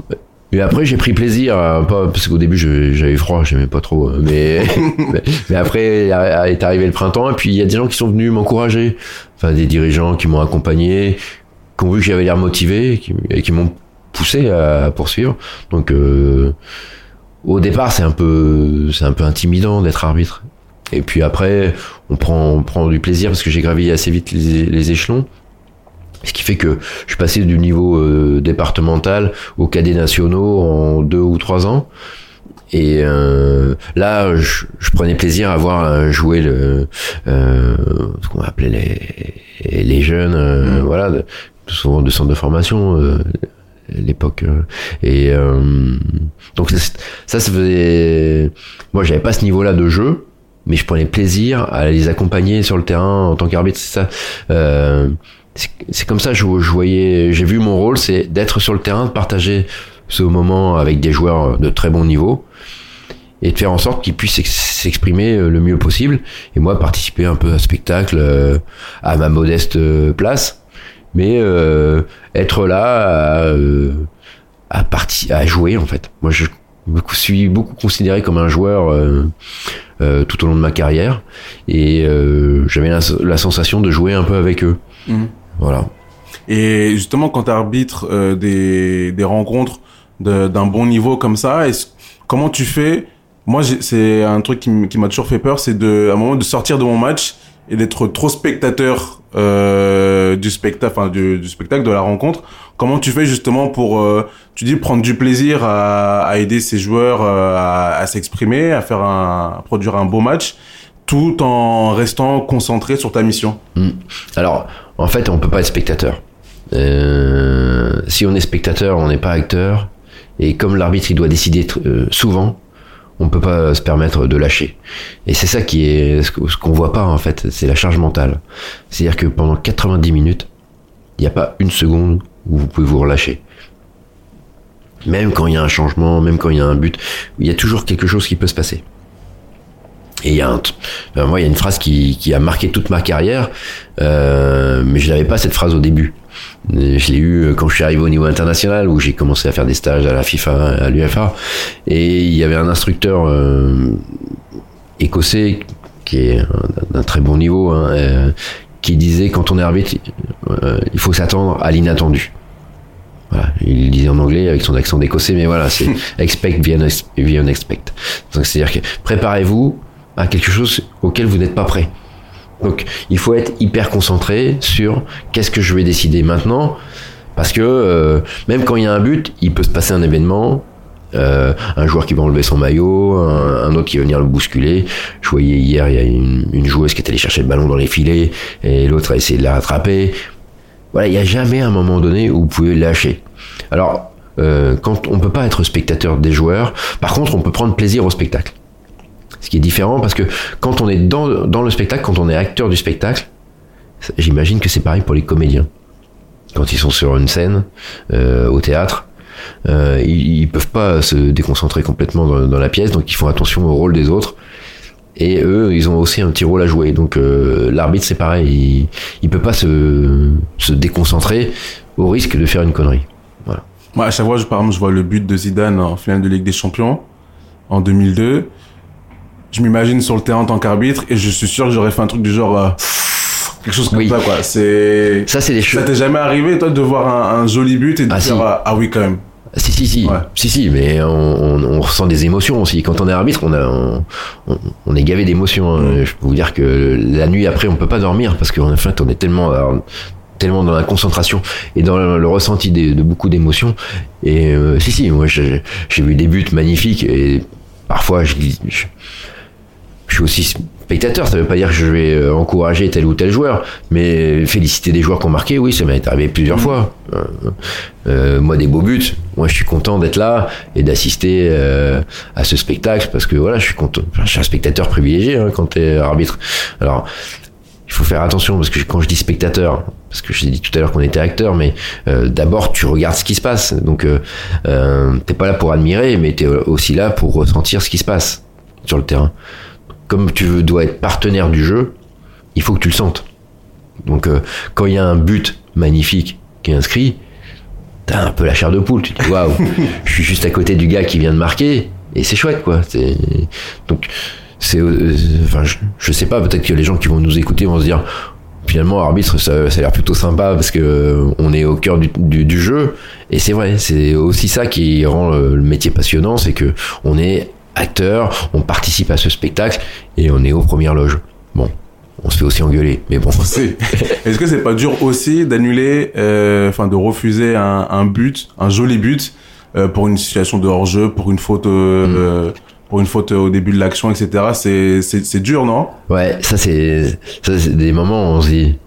Et après, j'ai pris plaisir, à, pas, parce qu'au début, je, j'avais froid, j'aimais pas trop. Mais, mais, mais après, est arrivé le printemps, et puis il y a des gens qui sont venus m'encourager. Enfin, des dirigeants qui m'ont accompagné, qui ont vu que j'avais l'air motivé, et qui, et qui m'ont poussé à, à poursuivre. Donc, euh, au départ, c'est un peu, c'est un peu intimidant d'être arbitre. Et puis après, on prend, on prend du plaisir parce que j'ai gravi assez vite les, les échelons. Ce qui fait que je suis passé du niveau euh, départemental aux cadets nationaux en deux ou trois ans. Et euh, là, je, je prenais plaisir à voir jouer le, euh, ce qu'on appelait les, les jeunes, euh, mmh. voilà, de, souvent de centres de formation, euh, l'époque. Euh, et euh, donc ça, ça faisait. Moi, j'avais pas ce niveau-là de jeu, mais je prenais plaisir à les accompagner sur le terrain en tant qu'arbitre. C'est ça. Euh, c'est, c'est comme ça. Je, je voyais. J'ai vu mon rôle, c'est d'être sur le terrain, de partager ce moment avec des joueurs de très bon niveau et de faire en sorte qu'ils puissent s'exprimer le mieux possible. Et moi, participer un peu à un spectacle euh, à ma modeste place. Mais euh, être là à, euh, à, parti- à jouer, en fait. Moi, je me suis beaucoup considéré comme un joueur euh, euh, tout au long de ma carrière. Et euh, j'avais la, la sensation de jouer un peu avec eux. Mmh. Voilà. Et justement, quand tu arbitres euh, des, des rencontres de, d'un bon niveau comme ça, est-ce, comment tu fais? Moi, j'ai, c'est un truc qui, m- qui m'a toujours fait peur, c'est de, à un moment de sortir de mon match et d'être trop spectateur euh, du spectacle, enfin du, du spectacle de la rencontre. Comment tu fais justement pour, euh, tu dis, prendre du plaisir à, à aider ces joueurs euh, à, à s'exprimer, à faire un, à produire un beau match, tout en restant concentré sur ta mission? Mmh. Alors, en fait, on peut pas être spectateur. Euh, si on est spectateur, on n'est pas acteur. Et comme l'arbitre, il doit décider euh, souvent, on peut pas se permettre de lâcher. Et c'est ça qui est ce qu'on voit pas en fait, c'est la charge mentale. C'est-à-dire que pendant quatre-vingt-dix minutes, il n'y a pas une seconde où vous pouvez vous relâcher. Même quand il y a un changement, même quand il y a un but, il y a toujours quelque chose qui peut se passer. Et il y a un, ben moi, il y a une phrase qui, qui a marqué toute ma carrière, euh, mais je n'avais pas cette phrase au début. Je l'ai eu quand je suis arrivé au niveau international, où j'ai commencé à faire des stages à la FIFA, à l'U F A, et il y avait un instructeur euh, écossais qui est d'un très bon niveau, hein, euh, qui disait quand on est arbitre, euh, il faut s'attendre à l'inattendu. Voilà, il le disait en anglais avec son accent d'écossais, mais voilà, c'est expect the unexpected. Donc c'est-à-dire que préparez-vous à quelque chose auquel vous n'êtes pas prêt. Donc, il faut être hyper concentré sur qu'est-ce que je vais décider maintenant, parce que euh, même quand il y a un but, il peut se passer un événement, euh, un joueur qui va enlever son maillot, un, un autre qui va venir le bousculer. Je voyais hier, il y a une, une joueuse qui est allée chercher le ballon dans les filets, et l'autre a essayé de la rattraper. Voilà, il n'y a jamais un moment donné où vous pouvez lâcher. Alors, euh, quand on peut pas être spectateur des joueurs, par contre, on peut prendre plaisir au spectacle. Ce qui est différent, parce que quand on est dans, dans le spectacle, quand on est acteur du spectacle, j'imagine que c'est pareil pour les comédiens. Quand ils sont sur une scène, euh, au théâtre, euh, ils, ils peuvent pas se déconcentrer complètement dans, dans la pièce, donc ils font attention au rôle des autres. Et eux, ils ont aussi un petit rôle à jouer. Donc euh, l'arbitre, c'est pareil, il, il peut pas se, se déconcentrer au risque de faire une connerie. Voilà. Moi, à chaque fois, je, par exemple, je vois le but de Zidane en finale de Ligue des Champions en deux mille deux. Je m'imagine sur le terrain en tant qu'arbitre et je suis sûr que j'aurais fait un truc du genre euh, quelque chose comme oui. ça, quoi. C'est ça, c'est des choses. Ça t'est jamais arrivé, toi, de voir un, un joli but et de ah, dire si. ah, ah oui, quand même. Si si si, ouais. si si, mais on, on, on ressent des émotions aussi. Quand on est arbitre, on a, on, on est gavé d'émotions. Hein. Je peux vous dire que la nuit après, on peut pas dormir parce qu'en fait, on est tellement alors, tellement dans la concentration et dans le, le ressenti de, de beaucoup d'émotions. Et euh, si si, moi j'ai, j'ai vu des buts magnifiques et parfois je, je Je suis aussi spectateur, ça veut pas dire que je vais encourager tel ou tel joueur, mais féliciter des joueurs qui ont marqué, oui, ça m'est arrivé plusieurs mmh. fois. Euh, euh, moi, des beaux buts, moi je suis content d'être là et d'assister euh, à ce spectacle, parce que voilà, je suis content, enfin, je suis un spectateur privilégié hein, quand t'es arbitre. Alors, il faut faire attention, parce que quand je dis spectateur, parce que je t'ai dit tout à l'heure qu'on était acteur, mais euh, d'abord tu regardes ce qui se passe, donc euh, euh, t'es pas là pour admirer, mais t'es aussi là pour ressentir ce qui se passe sur le terrain. Comme tu dois être partenaire du jeu, il faut que tu le sentes. Donc, euh, quand il y a un but magnifique qui est inscrit, t'as un peu la chair de poule. Tu te dis waouh, je suis juste à côté du gars qui vient de marquer et c'est chouette quoi. C'est... Donc c'est, euh, enfin je, je sais pas, peut-être que les gens qui vont nous écouter vont se dire finalement arbitre ça, ça a l'air plutôt sympa parce que euh, on est au cœur du, du, du jeu et c'est vrai, c'est aussi ça qui rend le, le métier passionnant, c'est que on est acteur, on participe à ce spectacle et on est aux premières loges. Bon, on se fait aussi engueuler, mais bon. C'est... Est-ce que c'est pas dur aussi d'annuler, euh, enfin de refuser un, un but, un joli but euh, pour une situation de hors-jeu, pour une faute, euh, mmh. pour une faute au début de l'action, et cetera. C'est c'est c'est dur, non? Ouais, ça c'est ça c'est des moments où on se dit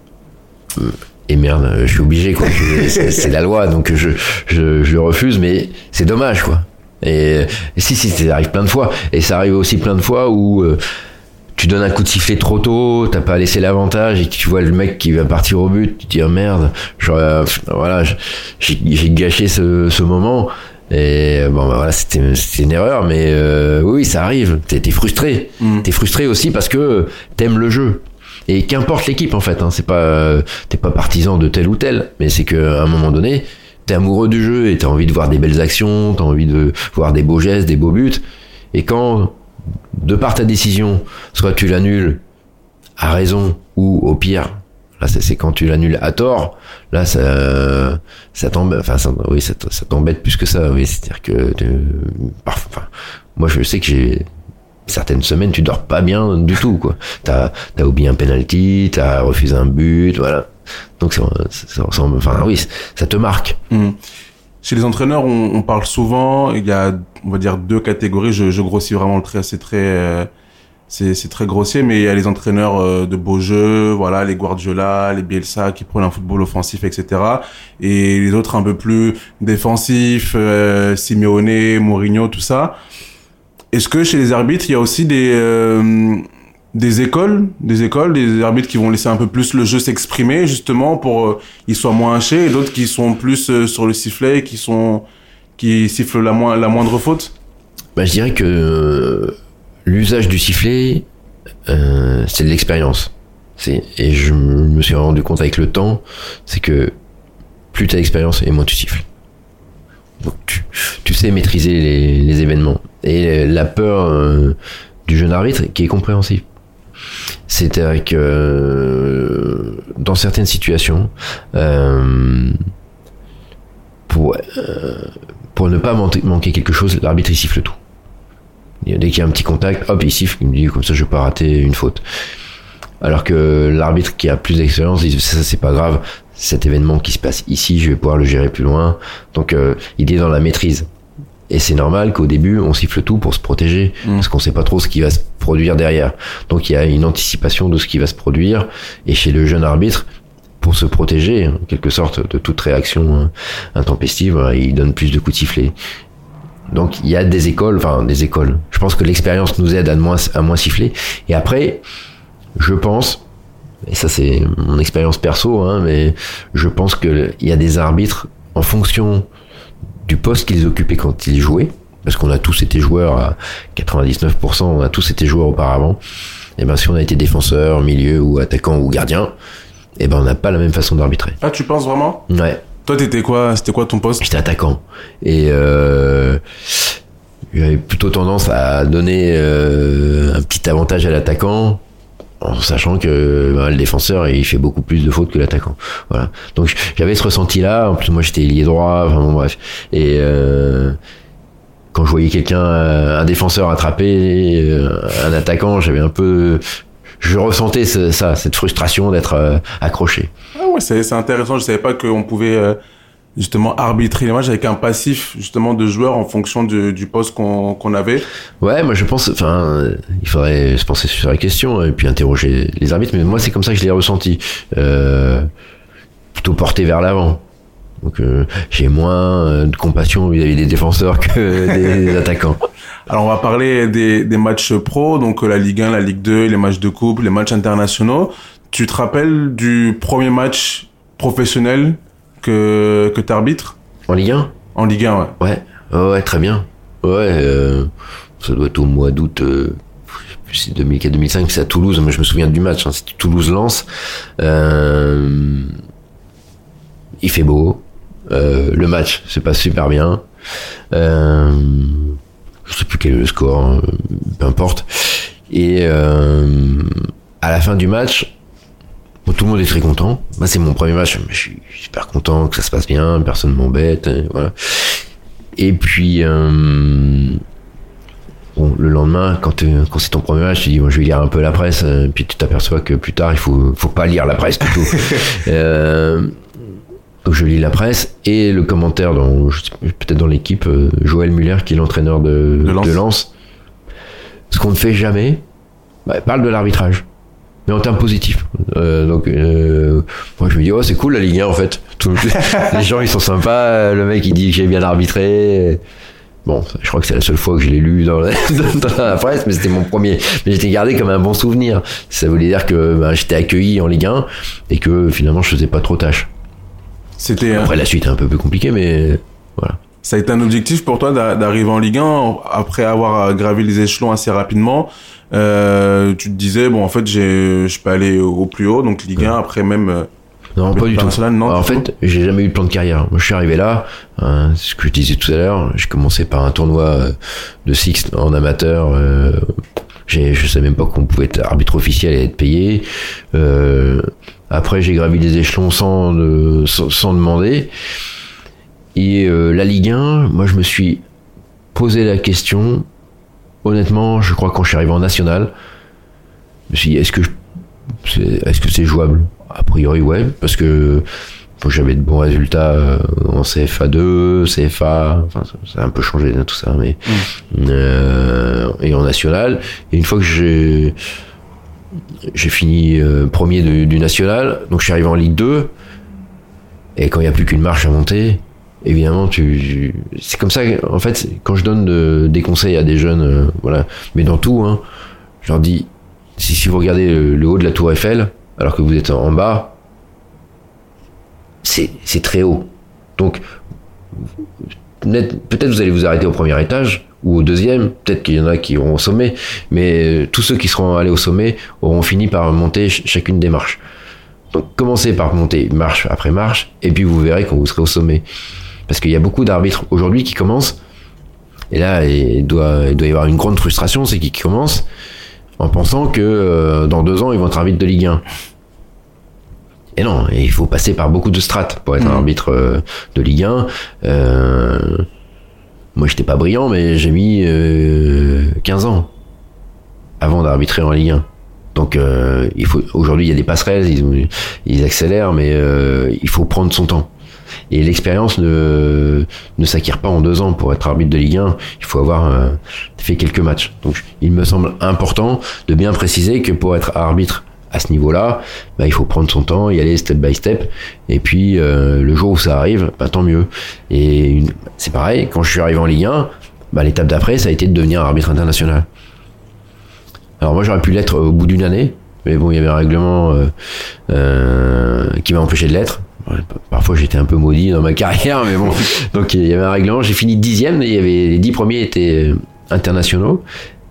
et merde, je suis obligé quoi. c'est, c'est la loi, donc je je je refuse, mais c'est dommage quoi. Et, et si si ça arrive plein de fois, et ça arrive aussi plein de fois où euh, tu donnes un coup de sifflet trop tôt, t'as pas laissé l'avantage et que tu vois le mec qui va partir au but, tu te dis oh merde, j'aurais, voilà, j'ai, j'ai gâché ce, ce moment. Et bon bah voilà, c'était, c'était une erreur, mais euh, oui, ça arrive. T'es, t'es frustré, mmh. t'es frustré aussi parce que t'aimes le jeu. Et qu'importe l'équipe en fait, hein, c'est pas, t'es pas partisan de tel ou tel, mais c'est qu'à un moment donné, t'es amoureux du jeu et t'as envie de voir des belles actions, t'as envie de voir des beaux gestes, des beaux buts. Et quand de par ta décision, soit tu l'annules à raison ou au pire, là c'est, c'est quand tu l'annules à tort, là ça, ça t'embête, enfin ça, oui ça, ça t'embête plus que ça, oui, c'est-à-dire que, tu, enfin, moi je sais que j'ai certaines semaines tu dors pas bien du tout quoi, t'as, t'as oublié un penalty, t'as refusé un but, voilà, donc ça, ça, ça, enfin oui, ça te marque. Mmh. Chez les entraîneurs, on, on parle souvent, il y a, on va dire, deux catégories. Je, je grossis vraiment le trait, c'est très, euh, c'est, c'est très grossier, mais il y a les entraîneurs euh, de beau jeu, voilà, les Guardiola, les Bielsa qui prennent un football offensif, et cetera. Et les autres un peu plus défensifs, euh, Simeone, Mourinho, tout ça. Est-ce que chez les arbitres, il y a aussi des, euh, des écoles, des écoles, des arbitres qui vont laisser un peu plus le jeu s'exprimer, justement, pour euh, qu'ils soient moins hachés, et d'autres qui sont plus euh, sur le sifflet, qui sont, qui sifflent la, mo- la moindre faute? Bah, je dirais que euh, l'usage du sifflet, euh, c'est de l'expérience. C'est, et je me suis rendu compte avec le temps, c'est que plus tu as d'expérience et moins tu siffles. Donc tu, tu sais maîtriser les, les événements. Et la peur euh, du jeune arbitre qui est compréhensible. C'est-à-dire que euh, dans certaines situations, euh, pour, euh, pour ne pas manquer, manquer quelque chose, l'arbitre il siffle tout. Dès qu'il y a un petit contact, hop, il siffle, il me dit comme ça je vais pas rater une faute. Alors que l'arbitre qui a plus d'expérience dit ça c'est pas grave, cet événement qui se passe ici, je vais pouvoir le gérer plus loin. Donc euh, il est dans la maîtrise. Et c'est normal qu'au début, on siffle tout pour se protéger, mmh. parce qu'on sait pas trop ce qui va se produire derrière. Donc il y a une anticipation de ce qui va se produire. Et chez le jeune arbitre, pour se protéger, en quelque sorte, de toute réaction intempestive, il donne plus de coups de sifflet. Donc il y a des écoles, enfin des écoles. Je pense que l'expérience nous aide à moins, à moins siffler. Et après, je pense, et ça c'est mon expérience perso, hein, mais je pense qu'il y a des arbitres en fonction du poste qu'ils occupaient quand ils jouaient, parce qu'on a tous été joueurs à quatre-vingt-dix-neuf pour cent, on a tous été joueurs auparavant. Et ben si on a été défenseur, milieu ou attaquant ou gardien, et ben on n'a pas la même façon d'arbitrer. Ah, tu penses vraiment? Ouais. Toi, t'étais quoi? C'était quoi ton poste? J'étais attaquant. Et euh, j'avais plutôt tendance à donner euh, un petit avantage à l'attaquant, en sachant que ben, le défenseur il fait beaucoup plus de fautes que l'attaquant. Voilà. Donc j'avais ce ressenti-là. En plus moi j'étais ailier droit. Enfin bon bref. Et euh, quand je voyais quelqu'un, un défenseur attraper un attaquant, j'avais un peu, je ressentais ce, ça, cette frustration d'être euh, accroché. Ah ouais, c'est, c'est intéressant. Je savais pas qu'on pouvait euh, justement arbitrer les matchs avec un passif justement de joueurs en fonction du, du poste qu'on, qu'on avait. Ouais, moi je pense, enfin, il faudrait se penser sur la question et puis interroger les arbitres. Mais moi c'est comme ça que je l'ai ressenti, euh, plutôt porté vers l'avant. Donc euh, j'ai moins euh, de compassion vis-à-vis des défenseurs que des attaquants. Alors on va parler des, des matchs pro, donc la Ligue un, la Ligue deux, les matchs de coupe, les matchs internationaux. Tu te rappelles du premier match professionnel que que t'arbitres? En Ligue un? En Ligue un, ouais. Ouais, oh, ouais, très bien. Ouais, euh, ça doit être au mois d'août. Euh, c'est deux mille quatre deux mille cinq, c'est à Toulouse. Moi je me souviens du match. Hein, c'était Toulouse-Lens. Euh, il fait beau. Euh, le match se passe super bien. Euh, je sais plus quel est le score, hein, peu importe. Et euh, à la fin du match, bon, tout le monde est très content. Moi, c'est mon premier match, je suis super content que ça se passe bien, personne m'embête, et voilà. Et puis, euh, bon, le lendemain, quand, quand c'est ton premier match, tu dis, bon, je vais lire un peu la presse, et puis tu t'aperçois que plus tard, il faut, faut pas lire la presse du tout. euh, donc je lis la presse et le commentaire, dans, peut-être dans l'équipe, Joël Muller, qui est l'entraîneur de, de Lens. De Lens. Ce qu'on ne fait jamais, bah, parle de l'arbitrage, mais en termes positifs. Euh, donc, euh, moi je me dis, oh c'est cool la Ligue un en fait. Tout, les gens ils sont sympas, le mec il dit que j'ai bien arbitré. Bon, je crois que c'est la seule fois que je l'ai lu dans la, dans la presse, mais c'était mon premier. Mais j'étais gardé comme un bon souvenir. Ça voulait dire que bah, j'étais accueilli en Ligue un et que finalement je faisais pas trop tâche. C'était, Après la suite est un peu plus compliquée, mais voilà. Ça a été un objectif pour toi d'arriver en Ligue un après avoir gravi les échelons assez rapidement. Euh, tu te disais bon en fait j'ai je peux aller au plus haut, donc Ligue un, après même. Non, pas du tout. Non, en fait, j'ai jamais eu de plan de carrière. Moi, je suis arrivé là, hein, c'est ce que je disais tout à l'heure. J'ai commencé par un tournoi de Six en amateur. Euh, j'ai, je savais même pas qu'on pouvait être arbitre officiel et être payé. Euh, après, j'ai gravi des échelons sans, de, sans, sans demander. Et euh, la Ligue un, moi, je me suis posé la question. Honnêtement, je crois que quand je suis arrivé en national, je me suis dit, est-ce que je, c'est, est-ce que c'est jouable? A priori, ouais, parce que j'avais de bons résultats en C F A deux, C F A, enfin, ça a un peu changé tout ça, mais mmh. euh, et en national. Et une fois que j'ai j'ai fini euh, premier de, du national, donc je suis arrivé en Ligue deux. Et quand il n'y a plus qu'une marche à monter, évidemment, tu, c'est comme ça. En fait, quand je donne de, des conseils à des jeunes, euh, voilà, mais dans tout, hein, je leur dis si, si vous regardez le, le haut de la Tour Eiffel, alors que vous êtes en bas, c'est, c'est très haut. Donc, peut-être vous allez vous arrêter au premier étage ou au deuxième, peut-être qu'il y en a qui iront au sommet, mais tous ceux qui seront allés au sommet auront fini par monter ch- chacune des marches. Donc, commencez par monter marche après marche, et puis vous verrez quand vous serez au sommet. Parce qu'il y a beaucoup d'arbitres aujourd'hui qui commencent, et là, il doit, il doit y avoir une grande frustration, c'est qu'ils commencent en pensant que euh, dans deux ans, ils vont être arbitres de Ligue un. Et non, il faut passer par beaucoup de strates pour être mmh. un arbitre euh, de Ligue un. Euh, moi, j'étais pas brillant, mais j'ai mis euh, quinze ans avant d'arbitrer en Ligue un. Donc, euh, il faut. Aujourd'hui, il y a des passerelles, ils, ils accélèrent, mais euh, il faut prendre son temps. Et l'expérience ne, ne s'acquiert pas en deux ans pour être arbitre de Ligue un. Il faut avoir euh, fait quelques matchs. Donc, il me semble important de bien préciser que pour être arbitre à ce niveau-là, bah, il faut prendre son temps, y aller step by step. Et puis, euh, le jour où ça arrive, bah, tant mieux. Et une, c'est pareil, quand je suis arrivé en Ligue un, bah, l'étape d'après, ça a été de devenir arbitre international. Alors moi, j'aurais pu l'être au bout d'une année, mais bon, il y avait un règlement euh, euh, qui m'a empêché de l'être. Parfois, j'étais un peu maudit dans ma carrière, mais bon. Donc, il y avait un règlement. J'ai fini dixième. Et il y avait les dix premiers étaient internationaux.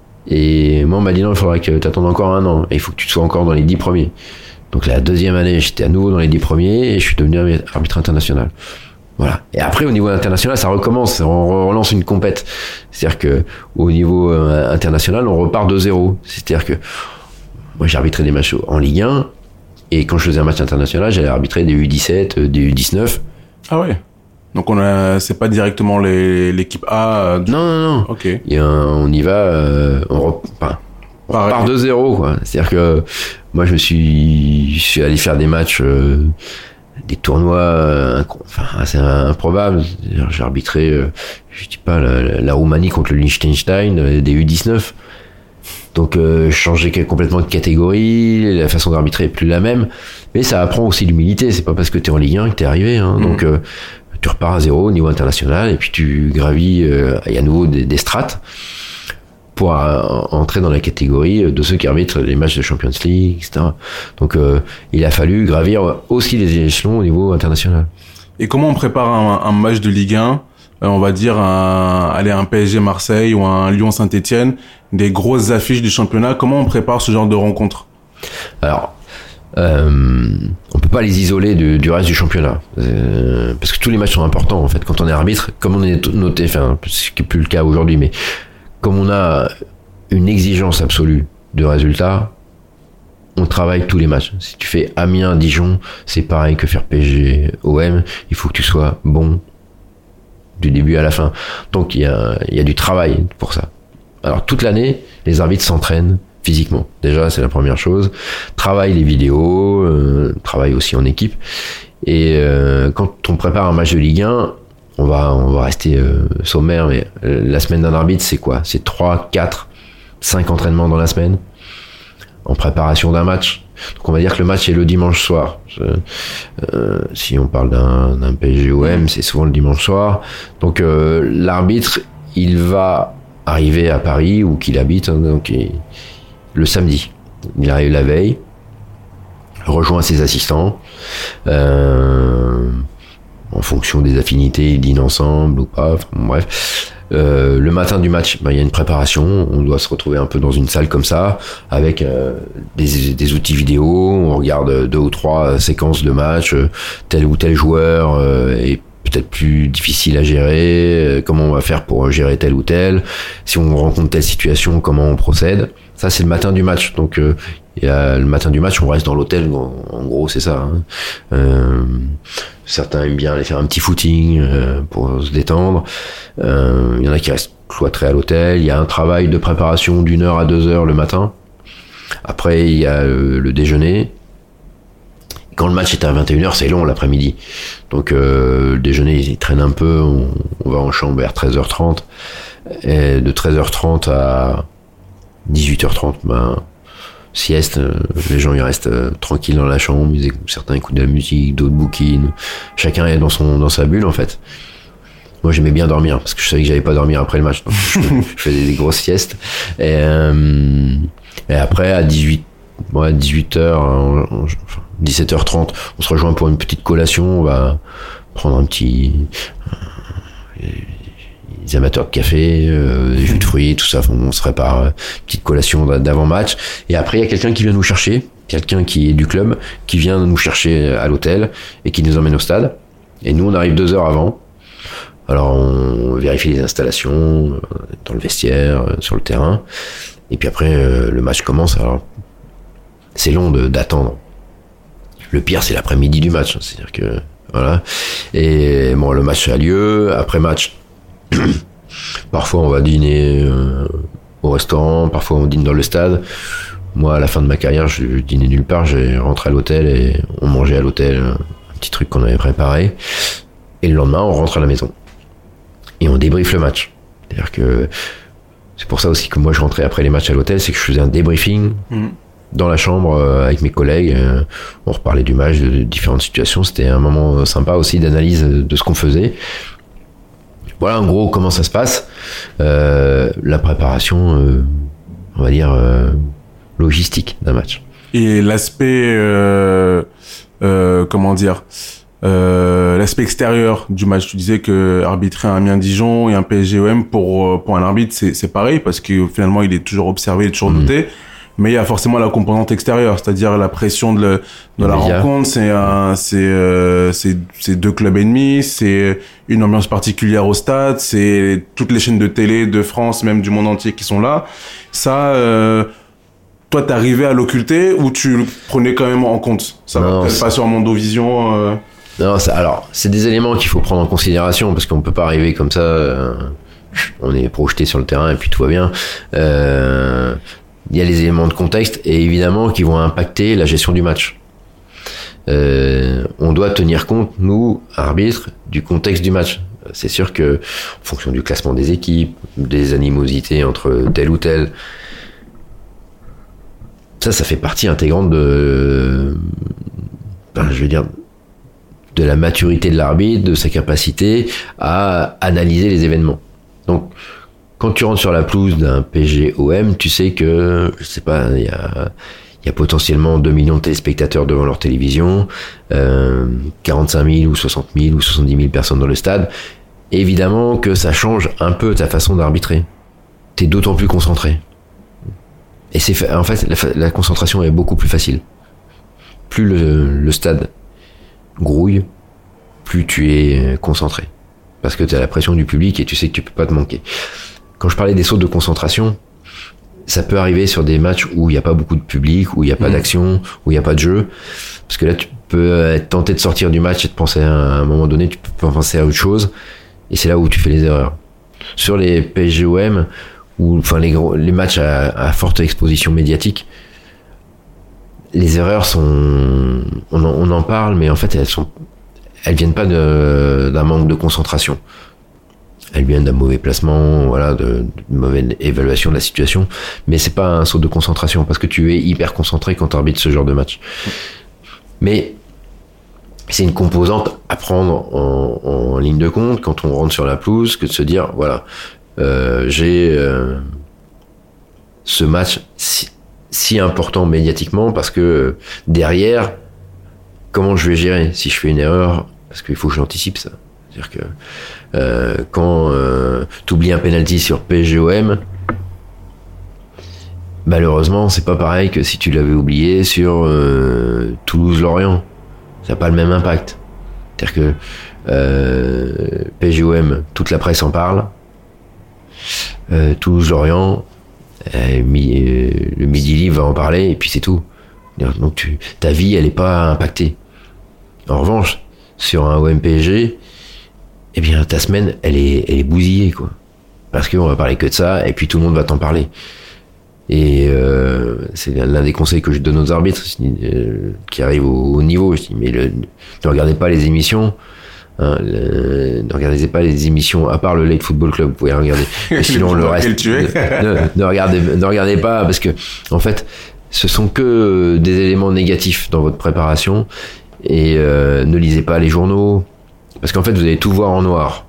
Et moi, on m'a dit non, il faudrait que tu attendes encore un an. Et il faut que tu sois encore dans les dix premiers. Donc, la deuxième année, j'étais à nouveau dans les dix premiers et je suis devenu arbitre international. Voilà. Et après, au niveau international, ça recommence. On relance une compète. C'est-à-dire que au niveau euh, international, on repart de zéro. C'est-à-dire que moi, j'ai arbitré des matchs en Ligue un. Et quand je faisais un match international, j'allais arbitrer des U dix-sept, des U dix-neuf. Ah ouais. Donc on a, c'est pas directement les, l'équipe A. Du... Non, non, non. Ok. Et un, on y va, euh, on, rep... enfin, on part de zéro, quoi. C'est-à-dire que moi, je me suis, je suis allé faire des matchs, euh, des tournois, euh, enfin, assez improbables. C'est-à-dire, j'ai arbitré, euh, je dis pas, la, la Roumanie contre le Liechtenstein, euh, des U dix-neuf. Donc, euh, je changeais complètement de catégorie, la façon d'arbitrer est plus la même, mais ça apprend aussi l'humilité. C'est pas parce que t'es en Ligue un que t'es arrivé, hein. Mmh. Donc, euh, tu repars à zéro au niveau international et puis tu gravis, euh, il y a à nouveau des, des strates pour euh, entrer dans la catégorie de ceux qui arbitrent les matchs de Champions League, et cetera. Donc, euh, il a fallu gravir aussi les échelons au niveau international. Et comment on prépare un, un match de Ligue un? On va dire un, aller un P S G Marseille ou un Lyon Saint-Etienne, des grosses affiches du championnat. Comment on prépare ce genre de rencontre? Alors, euh, on peut pas les isoler du, du reste du championnat. Euh, parce que tous les matchs sont importants, en fait. Quand on est arbitre, comme on est noté, enfin, ce qui n'est plus le cas aujourd'hui, mais comme on a une exigence absolue de résultats, on travaille tous les matchs. Si tu fais Amiens-Dijon, c'est pareil que faire P S G-O M. Il faut que tu sois bon du début à la fin. Donc, il y a, il y a du travail pour ça. Alors, toute l'année, les arbitres s'entraînent physiquement. Déjà, c'est la première chose. Travaille les vidéos, euh, travaille aussi en équipe. Et euh, quand on prépare un match de Ligue un, on va, on va rester euh, sommaire, mais euh, la semaine d'un arbitre, c'est quoi ? C'est trois, quatre, cinq entraînements dans la semaine en préparation d'un match. Donc on va dire que le match est le dimanche soir. Euh, si on parle d'un, d'un P S G O M, c'est souvent le dimanche soir. Donc euh, l'arbitre, il va arriver à Paris où qu'il habite, hein, donc il, le samedi. Il arrive la veille, rejoint ses assistants. Euh, en fonction des affinités, ils dînent ensemble ou pas. Enfin, bon, bref. Euh, le matin du match, ben, il y a une préparation, on doit se retrouver un peu dans une salle comme ça, avec euh, des, des outils vidéo, on regarde deux ou trois séquences de match, euh, tel ou tel joueur euh, est peut-être plus difficile à gérer, euh, comment on va faire pour gérer tel ou tel, si on rencontre telle situation, comment on procède. Ça, c'est le matin du match, donc euh, il y a, le matin du match, on reste dans l'hôtel, en, en gros, c'est ça. Hein. Euh, certains aiment bien aller faire un petit footing euh, pour se détendre. Euh, il y en a qui restent cloîtrés à l'hôtel. Il y a un travail de préparation d'une heure à deux heures le matin. Après, il y a le, le déjeuner. Quand le match est à vingt et une heures, c'est long l'après-midi. Donc euh, le déjeuner, il traîne un peu. On, on va en chambre vers treize heures trente. Et de treize heures trente à dix-huit heures trente, ben, sieste, euh, les gens ils restent euh, tranquilles dans la chambre, ils écoutent, certains écoutent de la musique, d'autres bouquinent, chacun est dans son dans sa bulle en fait. Moi j'aimais bien dormir parce que je savais que j'allais pas dormir après le match, donc je, je faisais des grosses siestes. Et, euh, et après à dix-huit, ouais, dix-huit heures, dix-sept heures trente, on se rejoint pour une petite collation, on va prendre un petit euh, les amateurs de café, euh, des jus de fruits, tout ça, on se prépare une petite collation d'avant-match. Et après, il y a quelqu'un qui vient nous chercher, quelqu'un qui est du club, qui vient nous chercher à l'hôtel et qui nous emmène au stade. Et nous, on arrive deux heures avant. Alors, on vérifie les installations dans le vestiaire, sur le terrain. Et puis après, le match commence. Alors, c'est long de, d'attendre. Le pire, c'est l'après-midi du match. C'est-à-dire que, voilà. Et bon, le match a lieu. Après match, parfois on va dîner euh, au restaurant, parfois on dîne dans le stade. Moi, à la fin de ma carrière, je dînais nulle part, j'ai rentré à l'hôtel et on mangeait à l'hôtel un petit truc qu'on avait préparé. Et le lendemain, on rentre à la maison et on débriefe le match. C'est-à-dire que c'est pour ça aussi que moi je rentrais après les matchs à l'hôtel, c'est que je faisais un débriefing mmh. dans la chambre euh, avec mes collègues. Euh, on reparlait du match, de, de différentes situations. C'était un moment sympa aussi d'analyse de ce qu'on faisait. Voilà en gros comment ça se passe. Euh, la préparation, euh, on va dire, euh, logistique d'un match. Et l'aspect, euh, euh, comment dire, euh, l'aspect extérieur du match. Tu disais que arbitrer un Amiens-Dijon et un P S G O M pour, pour un arbitre, c'est, c'est pareil parce que finalement il est toujours observé, il est toujours noté. Mmh. Mais il y a forcément la composante extérieure, c'est-à-dire la pression de, le, de la médias. rencontre. C'est un, c'est, euh, c'est, c'est deux clubs ennemis, c'est une ambiance particulière au stade, c'est toutes les chaînes de télé de France, même du monde entier qui sont là. Ça, euh, toi, t'arrivais à l'occulter ou tu le prenais quand même en compte? Ça va peut-être pas sur Mondovision. Euh... Non, ça, alors c'est des éléments qu'il faut prendre en considération parce qu'on peut pas arriver comme ça. Euh, on est projeté sur le terrain et puis tout va bien. Euh, Il y a les éléments de contexte et évidemment qui vont impacter la gestion du match. Euh, on doit tenir compte, nous, arbitres, du contexte du match. C'est sûr que, en fonction du classement des équipes, des animosités entre tel ou tel, ça, ça fait partie intégrante de, ben, je veux dire, de la maturité de l'arbitre, de sa capacité à analyser les événements. Donc, quand tu rentres sur la pelouse d'un P S G O M, tu sais que, je sais pas, il y a, il y a potentiellement deux millions de téléspectateurs devant leur télévision, euh, quarante-cinq mille ou soixante mille ou soixante-dix mille personnes dans le stade. Évidemment que ça change un peu ta façon d'arbitrer. T'es d'autant plus concentré. Et c'est, en fait, la, la concentration est beaucoup plus facile. Plus le, le stade grouille, plus tu es concentré. Parce que tu as la pression du public et tu sais que tu peux pas te manquer. Quand je parlais des sautes de concentration, ça peut arriver sur des matchs où il n'y a pas beaucoup de public, où il n'y a pas mmh. d'action, où il n'y a pas de jeu. Parce que là, tu peux être tenté de sortir du match et de penser à un moment donné, tu peux penser à autre chose. Et c'est là où tu fais les erreurs. Sur les P S G O M, ou enfin les, gros, les matchs à, à forte exposition médiatique, les erreurs sont, on en, on en parle, mais en fait elles sont, elles viennent pas de, d'un manque de concentration. Elles viennent d'un mauvais placement, voilà, de, de mauvaise évaluation de la situation, mais c'est pas un saut de concentration parce que tu es hyper concentré quand tu arbitres ce genre de match. Mais c'est une composante à prendre en, en ligne de compte quand on rentre sur la pelouse, que de se dire voilà, euh, j'ai euh, ce match si, si important médiatiquement parce que derrière, comment je vais gérer si je fais une erreur, parce qu'il faut que j'anticipe ça. C'est-à-dire que euh, quand euh, tu oublies un penalty sur P S G O M, malheureusement c'est pas pareil que si tu l'avais oublié sur euh, Toulouse-Lorient. Ça n'a pas le même impact. C'est-à-dire que euh, P S G O M, toute la presse en parle. Euh, Toulouse-Lorient, euh, mi, euh, le Midi Libre va en parler et puis c'est tout. Donc tu, ta vie, elle n'est pas impactée. En revanche, sur un O M P S G, eh bien ta semaine, elle est, elle est bousillée, quoi. Parce qu'on va parler que de ça et puis tout le monde va t'en parler. Et euh, c'est l'un des conseils que je donne aux arbitres euh, qui arrivent au, au niveau. Je dis, mais le, ne regardez pas les émissions. Hein, le, ne regardez pas les émissions, à part le Late Football Club, vous pouvez regarder. Mais sinon, le reste, ne, ne, regardez, ne regardez pas, parce que, en fait, ce sont que des éléments négatifs dans votre préparation. Et euh, ne lisez pas les journaux, parce qu'en fait, vous allez tout voir en noir.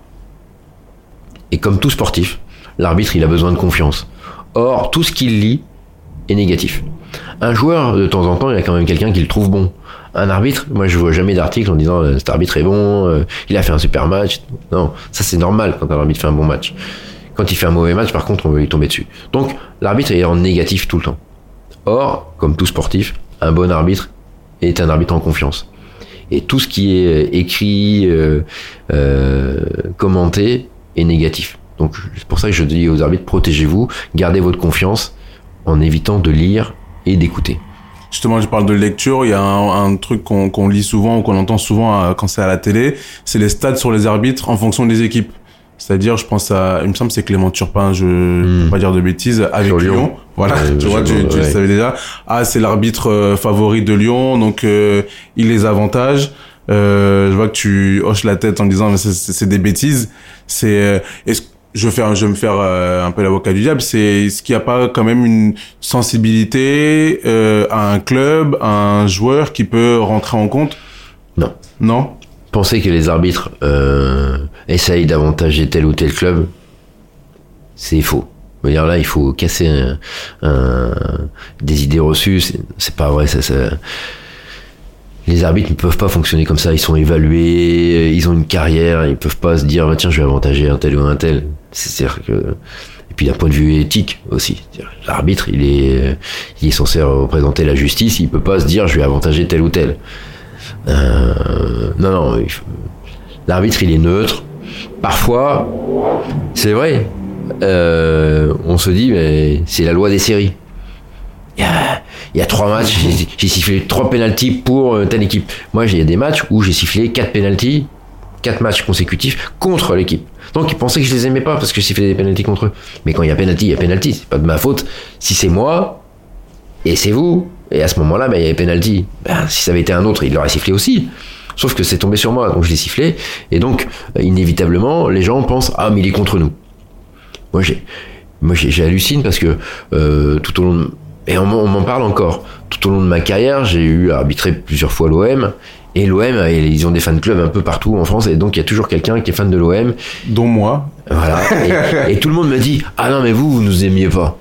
Et comme tout sportif, l'arbitre, il a besoin de confiance. Or, tout ce qu'il lit est négatif. Un joueur, de temps en temps, il y a quand même quelqu'un qui le trouve bon. Un arbitre, moi je vois jamais d'article en disant cet arbitre est bon, euh, il a fait un super match. Non, ça c'est normal quand un arbitre fait un bon match. Quand il fait un mauvais match, par contre, on veut lui tomber dessus. Donc, l'arbitre est en négatif tout le temps. Or, comme tout sportif, un bon arbitre est un arbitre en confiance. Et tout ce qui est écrit, euh, euh, commenté, est négatif. Donc c'est pour ça que je dis aux arbitres, protégez-vous, gardez votre confiance en évitant de lire et d'écouter. Justement, je parle de lecture, il y a un, un truc qu'on, qu'on lit souvent ou qu'on entend souvent euh, quand c'est à la télé, c'est les stats sur les arbitres en fonction des équipes. C'est-à-dire, je pense à, il me semble que c'est Clément Turpin, je ne mmh. peux pas dire de bêtises, avec sur Lyon. Lyon. Voilà, euh, tu vois, tu, tu ouais. le savais déjà. Ah, c'est l'arbitre euh, favori de Lyon, donc euh, il les avantage. Euh, je vois que tu hoches la tête en disant, mais c'est, c'est, c'est des bêtises. C'est, euh, est-ce Je vais, faire, je vais me faire euh, un peu l'avocat du diable. C'est est-ce qu'il n'y a pas quand même une sensibilité euh, à un club, à un joueur qui peut rentrer en compte? Non. Non. Penser que les arbitres euh, essayent d'avantager tel ou tel club, c'est faux. Dire là, il faut casser un, un, des idées reçues. C'est, c'est pas vrai. Ça, ça... Les arbitres ne peuvent pas fonctionner comme ça. Ils sont évalués, ils ont une carrière. Ils peuvent pas se dire tiens, je vais avantager un tel ou un tel. C'est-à-dire que, et puis d'un point de vue éthique aussi, l'arbitre il est il est censé représenter la justice, il peut pas se dire je vais avantager tel ou tel. Euh, non non, il faut, l'arbitre il est neutre. Parfois, c'est vrai, euh, on se dit mais c'est la loi des séries. Il y a, il y a trois matchs, j'ai, j'ai sifflé trois pénaltys pour euh, telle équipe. Moi, il y a des matchs où j'ai sifflé quatre pénaltys, quatre matchs consécutifs contre l'équipe. Donc ils pensaient que je les aimais pas parce que je sifflais des pénaltys contre eux. Mais quand il y a pénalty, il y a pénalty. C'est pas de ma faute. Si c'est moi et c'est vous, et à ce moment-là, ben, il y avait pénalty. Ben, si ça avait été un autre, il l'aurait sifflé aussi. Sauf que c'est tombé sur moi, donc je l'ai sifflé. Et donc, inévitablement, les gens pensent ah mais il est contre nous. Moi j'ai, moi j'ai, j'ai hallucine parce que euh, tout au long de, et on, on m'en parle encore. Tout au long de ma carrière, j'ai eu à arbitrer plusieurs fois l'O M. Et l'O M, ils ont des fan clubs un peu partout en France, et donc il y a toujours quelqu'un qui est fan de l'O M. Dont moi. Voilà. Et, et tout le monde me dit ah non mais vous, vous nous aimiez pas.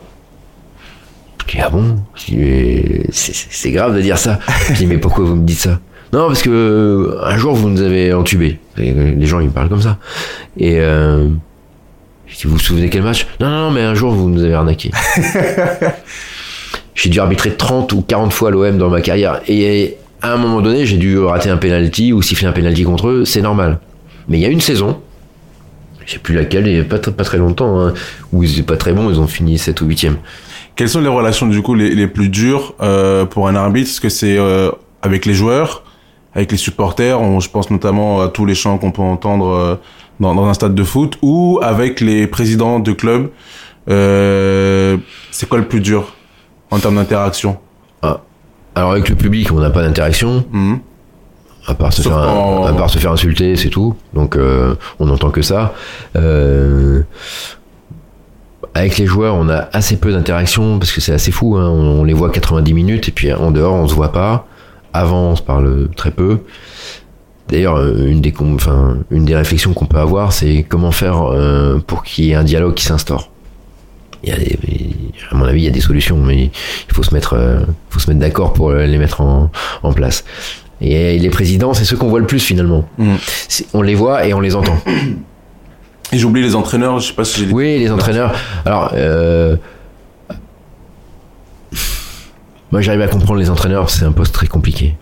Je dis ah bon, c'est, c'est, c'est grave de dire ça. Je dis mais pourquoi vous me dites ça? Non parce que un jour vous nous avez entubés. Les gens ils me parlent comme ça. Et euh, je dis vous vous souvenez quel match? Non non non mais un jour vous nous avez arnaqué. J'ai dû arbitrer trente ou quarante fois l'O M dans ma carrière. Et à un moment donné, j'ai dû rater un penalty ou siffler un penalty contre eux, c'est normal. Mais il y a une saison, je sais plus laquelle, il n'y a pas, pas très longtemps, hein, où ils étaient pas très bons, ils ont fini sept ou huitième. Quelles sont les relations du coup les, les plus dures euh, pour un arbitre? Est-ce que c'est euh, avec les joueurs, avec les supporters, on, je pense notamment à tous les chants qu'on peut entendre euh, dans, dans un stade de foot, ou avec les présidents de clubs? euh, C'est quoi le plus dur en termes d'interaction? Ah. Alors avec le public, on n'a pas d'interaction, mmh. à, part se faire un, en... à part se faire insulter, c'est tout. Donc euh, on n'entend que ça. Euh... Avec les joueurs, on a assez peu d'interactions parce que c'est assez fou. Hein. On, on les voit quatre-vingt-dix minutes et puis en dehors, on se voit pas. Avant, on se parle très peu. D'ailleurs, une des, enfin, une des réflexions qu'on peut avoir, c'est comment faire euh, pour qu'il y ait un dialogue qui s'instaure. Il y a des, à mon avis, il y a des solutions, mais il faut se mettre, euh, faut se mettre d'accord pour les mettre en, en place. Et les présidents, c'est ceux qu'on voit le plus finalement. Mmh. On les voit et on les entend. Et j'oublie les entraîneurs, je sais pas si j'ai... Oui, les entraîneurs. Alors, euh... moi j'arrive à comprendre les entraîneurs, c'est un poste très compliqué.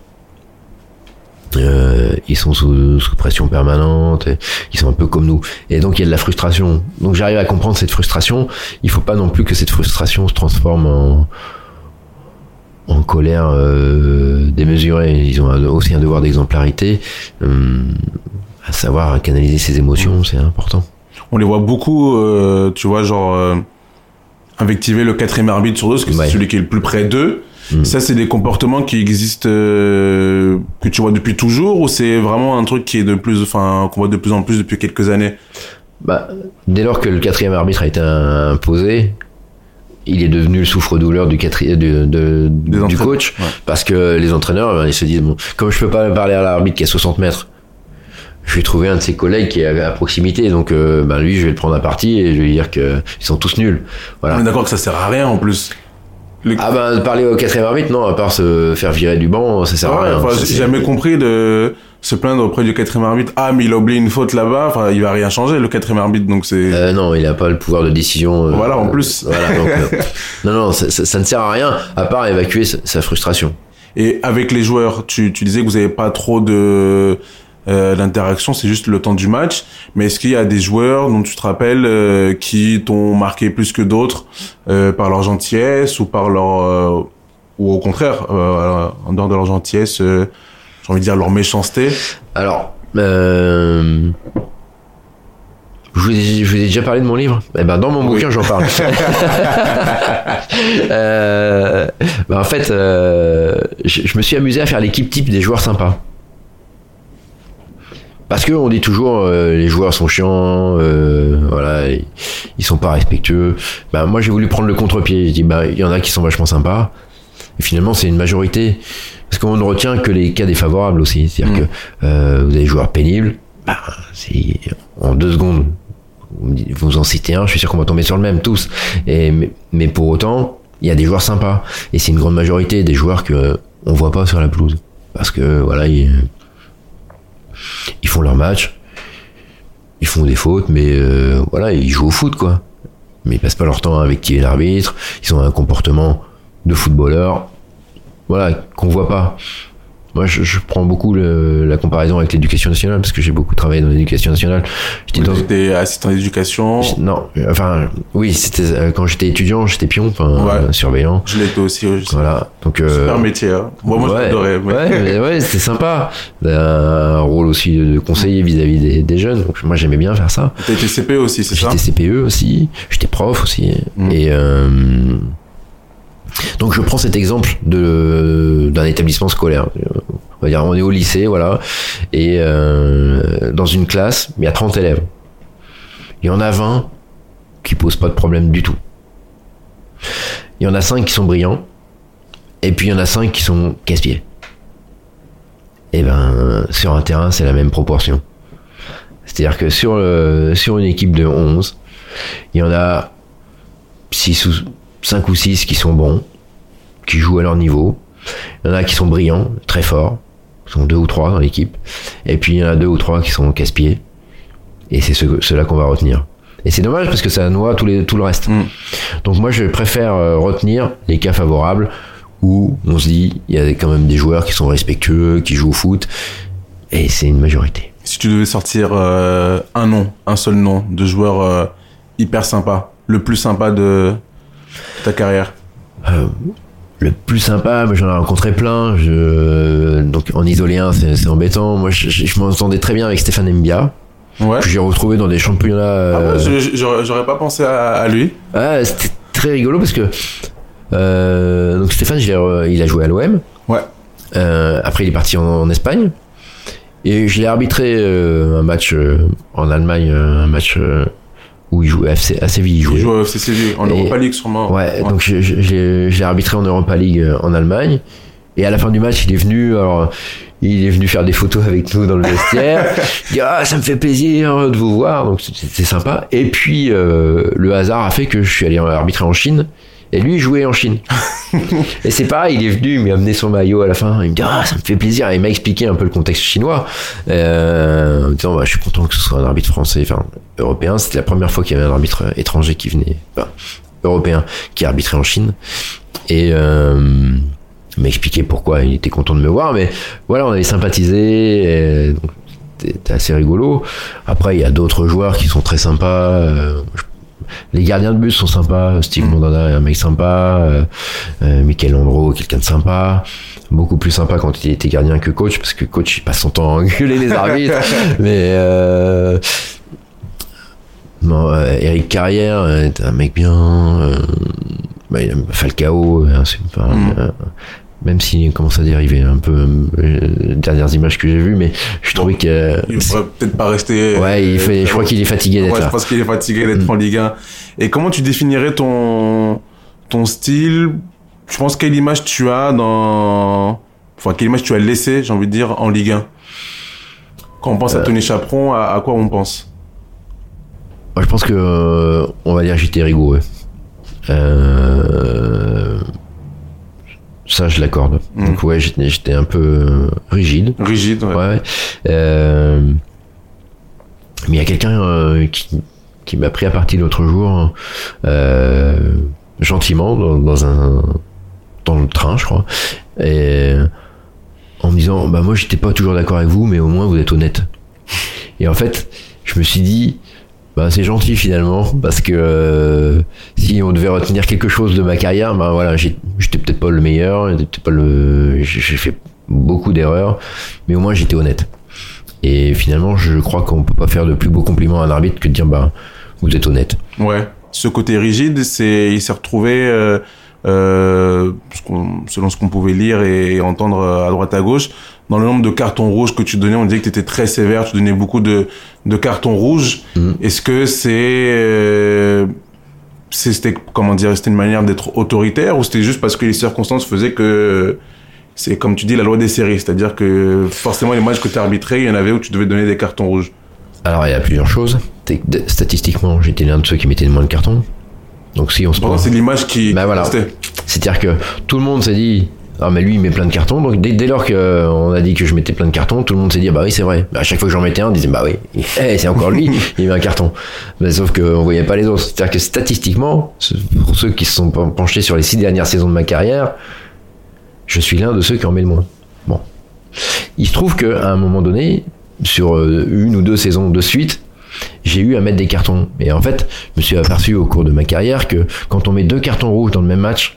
Euh, ils sont sous, sous pression permanente, et ils sont un peu comme nous. Et donc il y a de la frustration. Donc j'arrive à comprendre cette frustration. Il faut pas non plus que cette frustration se transforme en, en colère euh, démesurée. Ils ont aussi un devoir d'exemplarité, euh, à savoir canaliser ses émotions, c'est important. On les voit beaucoup, euh, tu vois, genre euh, invectiver le quatrième arbitre sur deux, parce que ouais. c'est celui qui est le plus près d'eux. Mmh. Ça, c'est des comportements qui existent, euh, que tu vois depuis toujours, ou c'est vraiment un truc qui est de plus, enfin, qu'on voit de plus en plus depuis quelques années? Bah, dès lors que le quatrième arbitre a été imposé, il est devenu le souffre-douleur du, quatri- de, de, du coach, ouais. Parce que les entraîneurs, ils se disent, bon, comme je peux pas parler à l'arbitre qui est à soixante mètres, je vais trouver un de ses collègues qui est à proximité, donc euh, ben lui je vais le prendre à partie et je vais lui dire que ils sont tous nuls. Voilà. On est d'accord que ça sert à rien en plus. Le... Ah ben de parler au quatrième arbitre, non, à part se faire virer du banc, ça sert ouais, à rien. Enfin, ça, j'ai c'est... jamais compris de se plaindre auprès du quatrième arbitre. Ah mais il a oublié une faute là-bas, enfin il va rien changer le quatrième arbitre, donc c'est. Euh, non, il a pas le pouvoir de décision. Euh, voilà en plus. Euh, voilà, donc, euh, non non, ça, ça, ça ne sert à rien à part évacuer sa, sa frustration. Et avec les joueurs, tu, tu disais que vous avez pas trop de Euh, l'interaction, c'est juste le temps du match. Mais est-ce qu'il y a des joueurs dont tu te rappelles euh, qui t'ont marqué plus que d'autres euh, par leur gentillesse ou par leur euh, ou au contraire euh, en dehors de leur gentillesse, euh, j'ai envie de dire leur méchanceté? Alors, euh... je vous, ai, je vous ai déjà parlé de mon livre. Eh ben dans mon oui. bouquin j'en parle. euh... ben, en fait, euh... je, je me suis amusé à faire l'équipe type des joueurs sympas. Parce que on dit toujours euh, les joueurs sont chiants, euh, voilà, ils, ils sont pas respectueux. Ben moi j'ai voulu prendre le contre-pied. J'ai dit ben il y en a qui sont vachement sympas. Et finalement c'est une majorité, parce qu'on ne retient que les cas défavorables aussi. C'est-à-dire mmh. que euh, vous avez des joueurs pénibles, ben c'est en deux secondes vous en citez un, je suis sûr qu'on va tomber sur le même tous. Et mais, mais pour autant il y a des joueurs sympas et c'est une grande majorité des joueurs que euh, on voit pas sur la pelouse parce que voilà ils Ils font leur match, ils font des fautes, mais euh, voilà, ils jouent au foot, quoi. Mais ils passent pas leur temps à invectiver l'arbitre, ils ont un comportement de footballeur, voilà, qu'on voit pas. Moi, je, je prends beaucoup le, la comparaison avec l'éducation nationale, parce que j'ai beaucoup travaillé dans l'éducation nationale. J'étais dans... J'étais assistant d'éducation. Non, enfin, oui, c'était quand j'étais étudiant, j'étais pion, enfin, ouais. euh, surveillant. Je l'étais aussi. Oui, voilà, donc. Euh... Super métier. Hein. Moi, moi, ouais, j'adorais. Mais... Ouais, mais ouais, c'était sympa. Un rôle aussi de conseiller vis-à-vis des, des jeunes. Donc moi, j'aimais bien faire ça. T'as été C P E aussi, c'est ça? J'étais C P E aussi. J'étais prof aussi. Mm. Et euh... donc je prends cet exemple de d'un établissement scolaire. On va dire, on est au lycée, voilà, et euh, dans une classe, il y a trente élèves. Il y en a vingt qui posent pas de problème du tout. Il y en a cinq qui sont brillants, et puis il y en a cinq qui sont casse-pieds. Et ben, sur un terrain, c'est la même proportion. C'est-à-dire que sur le, sur une équipe de onze, il y en a six ou cinq ou six qui sont bons, qui jouent à leur niveau. Il y en a qui sont brillants, très forts. Ils sont deux ou trois dans l'équipe. Et puis il y en a deux ou trois qui sont casse-pieds. Et c'est ceux, ceux-là qu'on va retenir. Et c'est dommage parce que ça noie tout, les, tout le reste. Mm. Donc moi je préfère retenir les cas favorables où on se dit, il y a quand même des joueurs qui sont respectueux, qui jouent au foot, et c'est une majorité. Si tu devais sortir euh, un nom, un seul nom de joueur euh, hyper sympa, le plus sympa de ta carrière. Euh, le plus sympa, moi, j'en ai rencontré plein. Je, donc en isolé un, c'est, c'est embêtant. Moi, je, je, je m'entendais très bien avec Stéphane Mbia, ouais. que j'ai retrouvé dans des championnats. Ah ouais, je, j'aurais, j'aurais pas pensé à, à lui. Ah, c'était très rigolo parce que euh, donc Stéphane, je l'ai, il a joué à l'O M. Ouais. Euh, après, il est parti en, en Espagne. Et je l'ai arbitré euh, un match euh, en Allemagne, euh, un match euh, où il jouait à, F C, à Séville. Il jouait, il jouait à F C Séville, en et, Europa League sûrement. Ouais, ouais. Donc je, je, je, l'ai, je l'ai arbitré en Europa League euh, en Allemagne. Et à la fin du match, il est venu, alors, il est venu faire des photos avec nous dans le vestiaire. Il dit ah, ça me fait plaisir de vous voir, donc c'est, c'est sympa. Et puis euh, le hasard a fait que je suis allé arbitrer en Chine. Et lui, il jouait en Chine. Et c'est pareil, il est venu, il m'a amené son maillot à la fin. Il me dit ah, ça me fait plaisir. Et il m'a expliqué un peu le contexte chinois. Euh, en me disant bah, je suis content que ce soit un arbitre français, enfin européen. C'était la première fois qu'il y avait un arbitre étranger qui venait, enfin, européen, qui arbitrait en Chine. Et euh, il m'a expliqué pourquoi il était content de me voir. Mais voilà, on avait sympathisé. Et donc, c'était assez rigolo. Après, il y a d'autres joueurs qui sont très sympas. Euh, je Les gardiens de but sont sympas. Steve mmh. Mondana est un mec sympa. Euh, euh, Michael Landreau, quelqu'un de sympa. Beaucoup plus sympa quand il était gardien que coach, parce que coach, il passe son temps à engueuler les arbitres. Mais euh, non, euh, Eric Carrière est un mec bien. Euh, bah, il a Falcao, hein, c'est pas, mmh. euh, même s'il commence à dériver un peu, euh, les dernières images que j'ai vues, mais je trouvais que euh, il pourrait peut-être pas rester. Ouais, il fait, je crois qu'il est fatigué d'être ouais, là. Je pense qu'il est fatigué d'être mmh. en Ligue un. Et comment tu définirais ton ton style? Je pense quelle image tu as dans, enfin quelle image tu as laissé, j'ai envie de dire, en Ligue un. Quand on pense euh... à Tony Chaperon, à, à quoi on pense? Moi, je pense que euh, on va dire j'étais rigoureux. Euh... Ça, je l'accorde. Mmh. Donc ouais, j'étais, j'étais un peu rigide. Rigide, ouais. ouais. Euh... Mais il y a quelqu'un euh, qui, qui m'a pris à partie l'autre jour, euh, gentiment, dans, dans un dans le train, je crois, et en me disant, bah moi, j'étais pas toujours d'accord avec vous, mais au moins vous êtes honnête. Et en fait, je me suis dit, bah c'est gentil finalement, parce que euh, si on devait retenir quelque chose de ma carrière, bah voilà, j'ai, j'étais peut-être pas le meilleur, j'étais pas le, j'ai, j'ai fait beaucoup d'erreurs, mais au moins j'étais honnête. Et finalement, je crois qu'on peut pas faire de plus beau compliment à un arbitre que de dire bah vous êtes honnête. Ouais. Ce côté rigide, c'est, il s'est retrouvé, euh, euh, selon ce qu'on pouvait lire et entendre à droite à gauche, dans le nombre de cartons rouges que tu donnais. On disait que tu étais très sévère, tu donnais beaucoup de, de cartons rouges. Mmh. Est-ce que c'est, euh, c'est, c'était, comment dire, c'était une manière d'être autoritaire, ou c'était juste parce que les circonstances faisaient que, c'est comme tu dis, la loi des séries, c'est-à-dire que forcément les matchs que tu as arbitrés, il y en avait où tu devais donner des cartons rouges? Alors il y a plusieurs choses. Statistiquement, j'étais l'un de ceux qui mettaient le moins de cartons. Donc si on se bon, prend... c'est l'image qui... Ben voilà. C'était... C'est-à-dire que tout le monde s'est dit, ah mais lui il met plein de cartons. Donc dès, dès lors qu'on a dit que je mettais plein de cartons, tout le monde s'est dit, bah oui c'est vrai. À chaque fois que j'en mettais un, on disait, bah oui, hey, c'est encore lui, il met un carton. Mais sauf qu'on voyait pas les autres. C'est-à-dire que statistiquement, pour ceux qui se sont penchés sur les six dernières saisons de ma carrière, je suis l'un de ceux qui en met le moins. Bon. Il se trouve qu'à un moment donné, sur une ou deux saisons de suite, j'ai eu à mettre des cartons. Et en fait, je me suis aperçu au cours de ma carrière que quand on met deux cartons rouges dans le même match,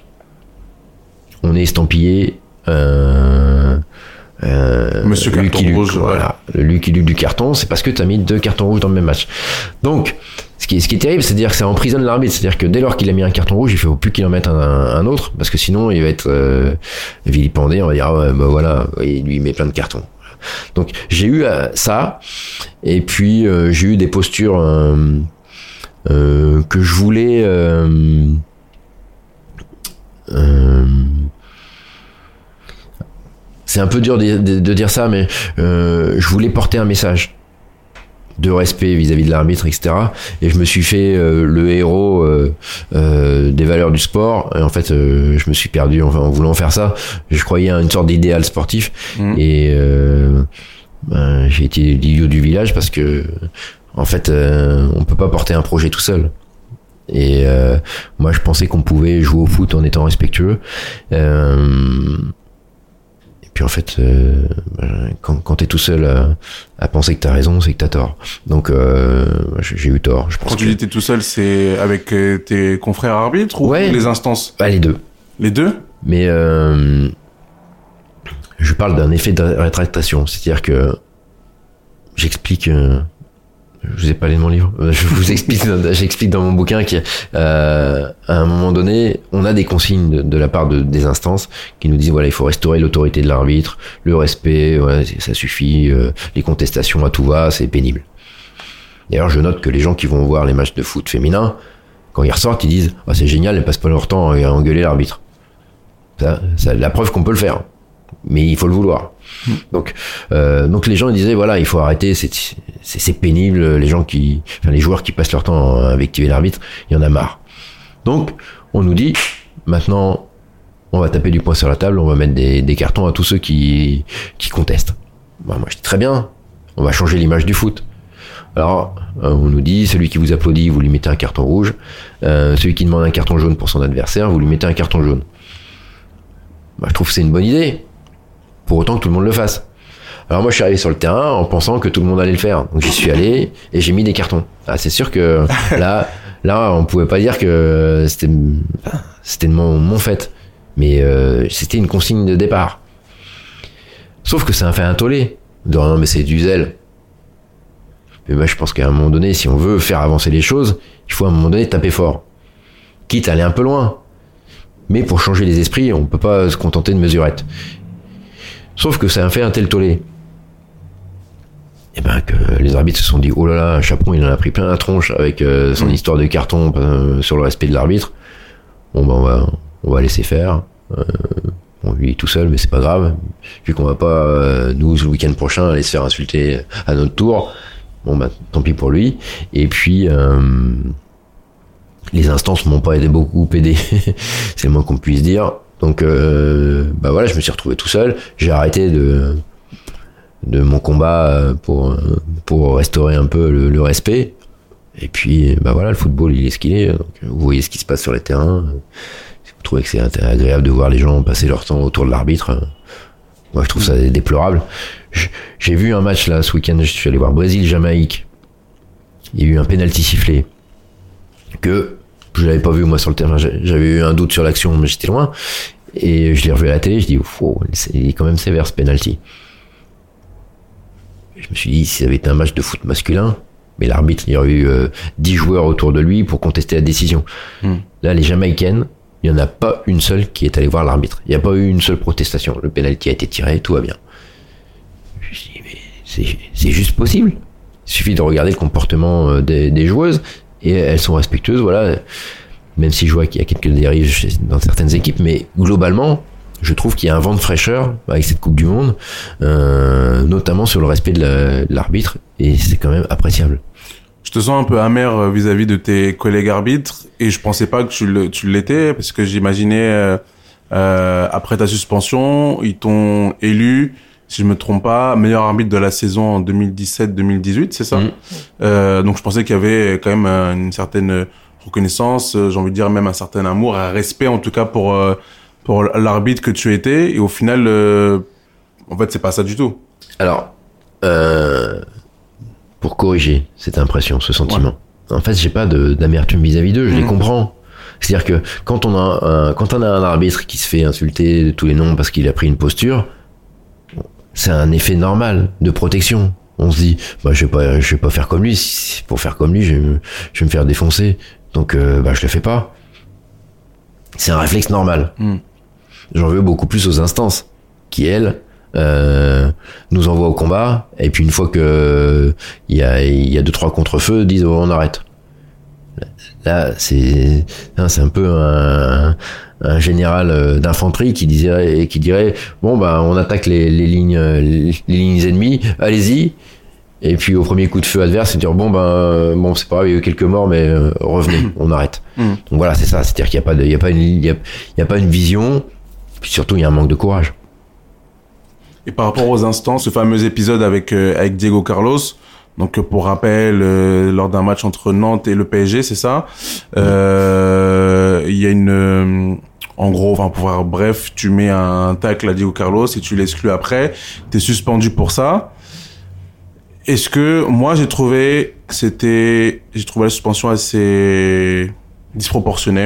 on est estampillé euh, euh, Monsieur Carton Lucky Rouge. Luke, voilà. Le Lucky Luke du carton, c'est parce que tu as mis deux cartons rouges dans le même match. Donc, ce qui est, ce qui est terrible, c'est-à-dire que ça emprisonne l'arbitre. C'est-à-dire que dès lors qu'il a mis un carton rouge, il ne faut plus qu'il en mette un, un autre, parce que sinon, il va être euh, vilipendé. On va dire, ah ouais, bah voilà, il lui met plein de cartons. Donc j'ai eu euh, ça, et puis euh, j'ai eu des postures euh, euh, que je voulais euh, euh, c'est un peu dur de, de, de dire ça, mais euh, je voulais porter un message de respect vis-à-vis de l'arbitre, et cetera. Et je me suis fait euh, le héros euh, euh, des valeurs du sport. Et en fait, euh, je me suis perdu en, en voulant faire ça. Je croyais à une sorte d'idéal sportif. Mmh. Et euh, ben, j'ai été l'idiot du village parce que, en fait, euh, on peut pas porter un projet tout seul. Et euh, moi, je pensais qu'on pouvait jouer au foot en étant respectueux. Euh, et puis en fait, euh, quand, quand t'es tout seul à, à penser que t'as raison, c'est que t'as tort. Donc euh, j'ai eu tort. Je pense quand que... tu dis t'es tout seul, c'est avec tes confrères arbitres ou ouais. les instances? Bah, les deux. Les deux? Mais euh, je parle d'un effet de rétractation, c'est-à-dire que j'explique. Euh, je vous ai parlé de mon livre. Je vous explique. J'explique dans mon bouquin qu'à euh, un moment donné, on a des consignes de, de la part de, des instances qui nous disent voilà, il faut restaurer l'autorité de l'arbitre, le respect, ouais, ça suffit. Euh, les contestations à tout va, c'est pénible. D'ailleurs, je note que les gens qui vont voir les matchs de foot féminin, quand ils ressortent, ils disent ah, c'est génial, ils passent pas leur temps à engueuler l'arbitre. Ça, ça, la preuve qu'on peut le faire, mais il faut le vouloir. Mmh. Donc, euh, donc les gens ils disaient voilà, il faut arrêter, c'est, c'est, c'est pénible, les gens qui, enfin les joueurs qui passent leur temps à invectiver l'arbitre, il y en a marre. Donc, on nous dit maintenant, on va taper du poing sur la table, on va mettre des, des cartons à tous ceux qui, qui contestent. Bon, moi je dis très bien, on va changer l'image du foot. Alors, on nous dit, celui qui vous applaudit, vous lui mettez un carton rouge, euh, celui qui demande un carton jaune pour son adversaire, vous lui mettez un carton jaune. Bah, je trouve que c'est une bonne idée, pour autant que tout le monde le fasse. Alors moi je suis arrivé sur le terrain en pensant que tout le monde allait le faire, donc j'y suis allé et j'ai mis des cartons. Ah, c'est sûr que là, là on pouvait pas dire que c'était, c'était mon, mon fait, mais euh, c'était une consigne de départ. Sauf que ça a fait un tollé. De non mais c'est du zèle. Mais moi je pense qu'à un moment donné, si on veut faire avancer les choses, il faut à un moment donné taper fort, quitte à aller un peu loin. Mais pour changer les esprits, on peut pas se contenter de mesurettes. Sauf que ça a fait un tel tollé. Et ben que les arbitres se sont dit oh là là, Chaperon il en a pris plein la tronche avec euh, son mmh. histoire de carton euh, sur le respect de l'arbitre. Bon ben on va, on va laisser faire. Euh, bon, lui tout seul, mais c'est pas grave. Vu qu'on va pas euh, nous le week-end prochain aller se faire insulter à notre tour. Bon ben tant pis pour lui. Et puis euh, les instances m'ont pas aidé beaucoup aidé. C'est le moins qu'on puisse dire. Donc, euh, bah voilà, je me suis retrouvé tout seul. J'ai arrêté de, de mon combat pour, pour restaurer un peu le, le respect. Et puis, bah voilà, le football, il est ce qu'il est. Donc, vous voyez ce qui se passe sur les terrains. Si vous trouvez que c'est agréable de voir les gens passer leur temps autour de l'arbitre, moi, je trouve ça déplorable. J'ai vu un match, là, ce week-end, je suis allé voir Brésil-Jamaïque. Il y a eu un penalty sifflé. Que, je l'avais pas vu moi sur le terrain, j'avais eu un doute sur l'action mais j'étais loin et je l'ai revu à la télé, je dis oh, c'est quand même sévère ce penalty. Je me suis dit si ça avait été un match de foot masculin, mais l'arbitre il y aurait eu euh, dix joueurs autour de lui pour contester la décision. Mm. Là les Jamaïcaines, il y en a pas une seule qui est allée voir l'arbitre. Il n'y a pas eu une seule protestation. Le penalty a été tiré, tout va bien. Je me suis dit mais c'est, c'est juste possible. Il suffit de regarder le comportement des, des joueuses. Et elles sont respectueuses, voilà. Même si je vois qu'il y a quelques dérives dans certaines équipes, mais globalement, je trouve qu'il y a un vent de fraîcheur avec cette Coupe du Monde, euh, notamment sur le respect de, la, de l'arbitre, et c'est quand même appréciable. Je te sens un peu amer vis-à-vis de tes collègues arbitres, et je pensais pas que tu, le, tu l'étais, parce que j'imaginais, euh, euh, après ta suspension, ils t'ont élu, si je me trompe pas, meilleur arbitre de la saison en deux mille dix-sept deux mille dix-huit, c'est ça? Mmh. Euh, donc je pensais qu'il y avait quand même une certaine reconnaissance, j'ai envie de dire même un certain amour, un respect en tout cas pour pour l'arbitre que tu étais. Et au final, euh, en fait, c'est pas ça du tout. Alors, euh, pour corriger cette impression, ce sentiment, ouais. En fait, j'ai pas de, d'amertume vis-à-vis d'eux, je mmh. les comprends. C'est-à-dire que quand on a un, quand on a un arbitre qui se fait insulter de tous les noms parce qu'il a pris une posture, c'est un effet normal de protection. On se dit, bah, je vais pas, je vais pas faire comme lui. Si pour faire comme lui, je vais me, je vais me faire défoncer. Donc, euh, bah, je le fais pas. C'est un réflexe normal. Mm. J'en veux beaucoup plus aux instances qui, elles, euh, nous envoient au combat. Et puis, une fois que il y a, il y a deux, trois contre-feux, disent, oh, on arrête. Là, c'est, c'est un peu un, un général d'infanterie qui dirait, qui dirait, bon, bah, on attaque les, les lignes, les, les lignes ennemies, allez-y. Et puis, au premier coup de feu adverse, dire, bon, ben, bon, c'est pas grave, il y a eu quelques morts, mais euh, revenez, on arrête. Mm. Donc voilà, c'est ça. C'est-à-dire qu'il n'y a pas de, il y a pas une, il y a, il y a pas une vision. Puis surtout, il y a un manque de courage. Et par rapport aux instants, ce fameux épisode avec, euh, avec Diego Carlos, Donc pour rappel, euh, lors d'un match entre Nantes et le P S G, c'est ça. Euh, il y a une, euh, en gros, enfin pour faire bref, tu mets un tacle à Diego Carlos et tu l'exclus après. T'es suspendu pour ça. Est-ce que moi j'ai trouvé que c'était, j'ai trouvé la suspension assez disproportionnée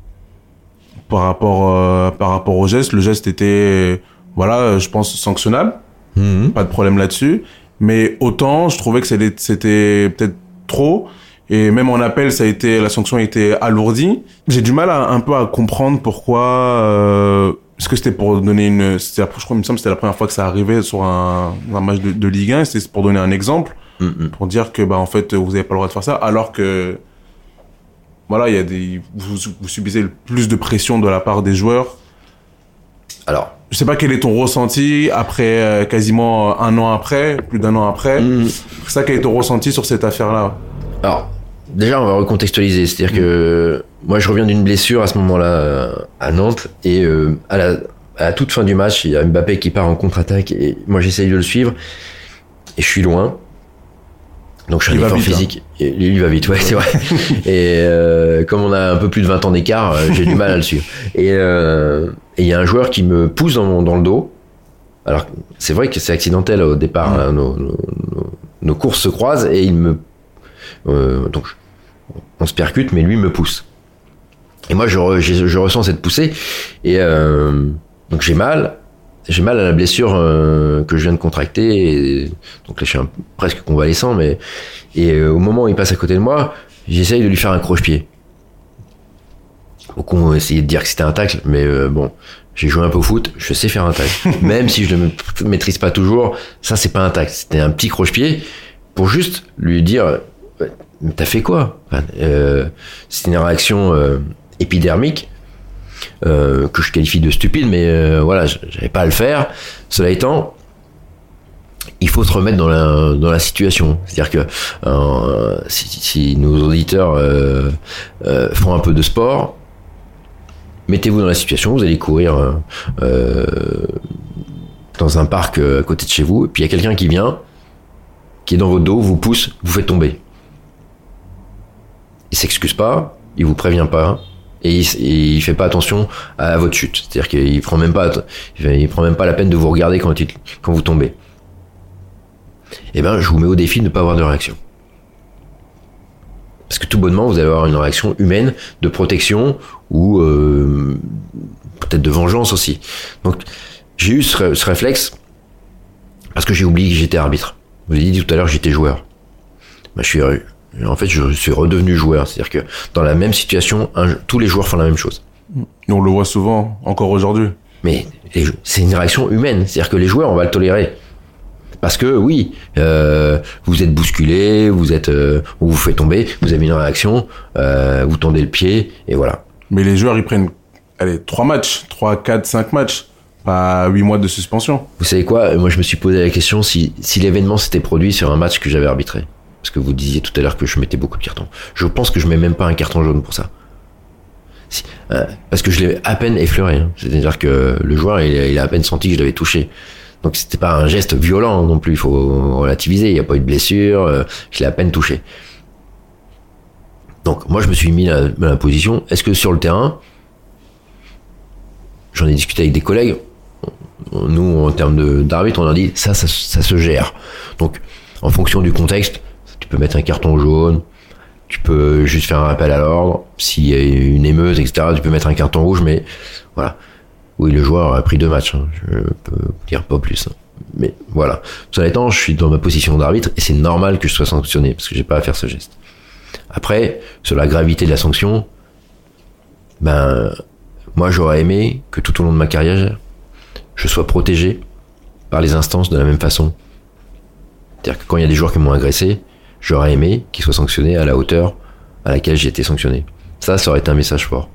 par rapport euh, par rapport au geste. Le geste était, voilà, je pense sanctionnable. Mmh. Pas de problème là-dessus. Mais autant, je trouvais que c'était, c'était peut-être trop. Et même en appel, ça a été, la sanction a été alourdie. J'ai du mal à, un peu à comprendre pourquoi, euh, est-ce que c'était pour donner une, c'était, je crois, il me semble que c'était la première fois que ça arrivait sur un, un match de, de Ligue un. C'était pour donner un exemple. Mm-hmm. Pour dire que, bah, en fait, vous avez pas le droit de faire ça. Alors que, voilà, il y a des, vous, vous subissez plus de pression de la part des joueurs. Alors. Je sais pas quel est ton ressenti après euh, quasiment un an après, plus d'un an après. Mmh. C'est ça, quel est ton ressenti sur cette affaire-là? Alors, déjà, on va recontextualiser. C'est-à-dire mmh. que moi, je reviens d'une blessure à ce moment-là à Nantes et euh, à, la, à la toute fin du match, il y a Mbappé qui part en contre-attaque et moi, j'essaye de le suivre et je suis loin. Donc je suis un effort physique. Hein. Et lui, il va vite, ouais, c'est vrai. Et euh, comme on a un peu plus de vingt ans d'écart, euh, j'ai du mal à le suivre. Et euh, et il y a un joueur qui me pousse dans, dans le dos. Alors c'est vrai que c'est accidentel au départ. Mmh. Hein, nos, nos, nos, nos courses se croisent et il me euh, donc on se percute, mais lui me pousse. Et moi je, re, je, je ressens cette poussée et euh, donc j'ai mal. J'ai mal à la blessure euh, que je viens de contracter, et donc là je suis un, presque convalescent, mais et euh, au moment où il passe à côté de moi, j'essaye de lui faire un croche-pied. Donc on a essayé de dire que c'était un tacle, mais euh, bon, j'ai joué un peu au foot, je sais faire un tacle, même si je ne le maîtrise pas toujours. Ça c'est pas un tacle, c'était un petit croche-pied pour juste lui dire, mais t'as fait quoi? Enfin, euh, c'était une réaction euh, épidermique. Euh, que je qualifie de stupide, mais euh, voilà, j'avais pas à le faire. Cela étant, il faut se remettre dans la dans la situation. C'est-à-dire que euh, si, si nos auditeurs euh, euh, font un peu de sport, mettez-vous dans la situation. Vous allez courir euh, dans un parc à côté de chez vous, et puis il y a quelqu'un qui vient, qui est dans votre dos, vous pousse, vous fait tomber. Il s'excuse pas, il vous prévient pas. Et il, il fait pas attention à votre chute. C'est-à-dire qu'il prend même pas, il prend même pas la peine de vous regarder quand, il, quand vous tombez. Eh ben, je vous mets au défi de ne pas avoir de réaction. Parce que tout bonnement, vous allez avoir une réaction humaine de protection ou euh, peut-être de vengeance aussi. Donc, j'ai eu ce, ce réflexe parce que j'ai oublié que j'étais arbitre. Je vous ai dit tout à l'heure que j'étais joueur. Ben, je suis En fait, je suis redevenu joueur. C'est-à-dire que dans la même situation, un, tous les joueurs font la même chose. Et on le voit souvent, encore aujourd'hui. Mais les, c'est une réaction humaine. C'est-à-dire que les joueurs, on va le tolérer. Parce que oui, euh, vous êtes bousculé, vous êtes, euh, on vous fait tomber, vous avez une réaction, euh, vous tendez le pied, et voilà. Mais les joueurs, ils prennent, allez, trois matchs, trois, quatre, cinq matchs, pas huit mois de suspension. Vous savez quoi? Moi, je me suis posé la question si, si l'événement s'était produit sur un match que j'avais arbitré. Parce que vous disiez tout à l'heure que je mettais beaucoup de cartons. Je pense que je mets même pas un carton jaune pour ça. Si, euh, parce que je l'ai à peine effleuré. Hein. C'est-à-dire que le joueur, il, il a à peine senti que je l'avais touché. Donc c'était pas un geste violent non plus. Il faut relativiser. Il n'y a pas eu de blessure. Euh, je l'ai à peine touché. Donc moi, je me suis mis à, à la position. Est-ce que sur le terrain, j'en ai discuté avec des collègues. Nous, en termes de, d'arbitre, on a dit ça, ça, ça se gère. Donc, en fonction du contexte, tu peux mettre un carton jaune, tu peux juste faire un rappel à l'ordre. S'il y a une émeute, et cetera, tu peux mettre un carton rouge, mais voilà. Oui, le joueur a pris deux matchs, hein. Je peux dire pas plus. Hein. Mais voilà. Cela étant, je suis dans ma position d'arbitre et c'est normal que je sois sanctionné parce que j'ai pas à faire ce geste. Après, sur la gravité de la sanction, ben, moi j'aurais aimé que tout au long de ma carrière, je sois protégé par les instances de la même façon. C'est-à-dire que quand il y a des joueurs qui m'ont agressé, j'aurais aimé qu'ils soient sanctionnés à la hauteur à laquelle j'ai été sanctionné. Ça, ça aurait été un message fort.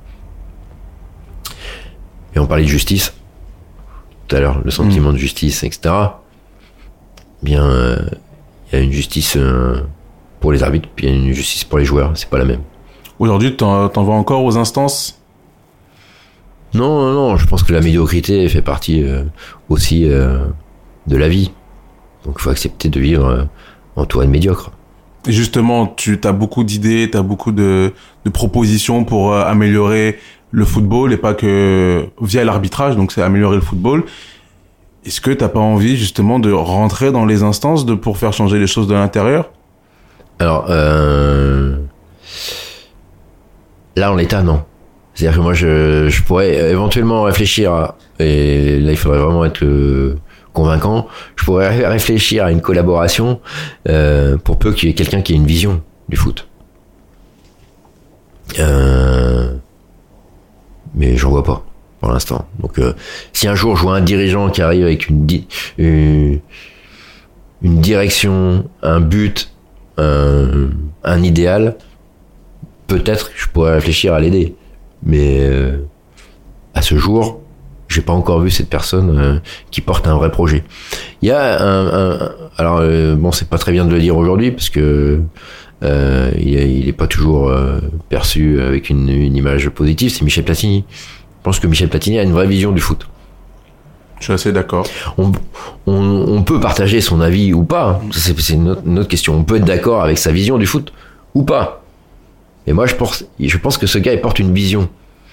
Et on parlait de justice, tout à l'heure, le sentiment mmh. de justice, et cetera. Bien, il euh, y a une justice euh, pour les arbitres, puis il y a une justice pour les joueurs, c'est pas la même. Aujourd'hui, t'en, t'en vas encore aux instances ? Non, non, non, je pense que la médiocrité fait partie euh, aussi euh, de la vie. Donc il faut accepter de vivre euh, entouré de médiocres. Et justement, tu as beaucoup d'idées, tu as beaucoup de, de propositions pour euh, améliorer le football et pas que via l'arbitrage, donc c'est améliorer le football. Est-ce que tu n'as pas envie justement de rentrer dans les instances de, pour faire changer les choses de l'intérieur ? Alors, euh... là en l'état, non. C'est-à-dire que moi, je, je pourrais éventuellement réfléchir, à, et là il faudrait vraiment être le convaincant, je pourrais réfléchir à une collaboration euh, pour peu qu'il y ait quelqu'un qui ait une vision du foot. Euh... Mais j'en vois pas pour l'instant. Donc, euh, si un jour je vois un dirigeant qui arrive avec une, di- une, une direction, un but, un, un idéal, peut-être que je pourrais réfléchir à l'aider. Mais euh, à ce jour, j'ai pas encore vu cette personne euh, qui porte un vrai projet. Il y a un, un alors euh, bon, c'est pas très bien de le dire aujourd'hui parce que euh, il, est, il est pas toujours euh, perçu avec une, une image positive. C'est Michel Platini. Je pense que Michel Platini a une vraie vision du foot. Je suis assez d'accord. On, on, on peut partager son avis ou pas. C'est, c'est une, autre, une autre question. On peut être d'accord avec sa vision du foot ou pas. Et moi, je pense, je pense que ce gars, il porte une vision.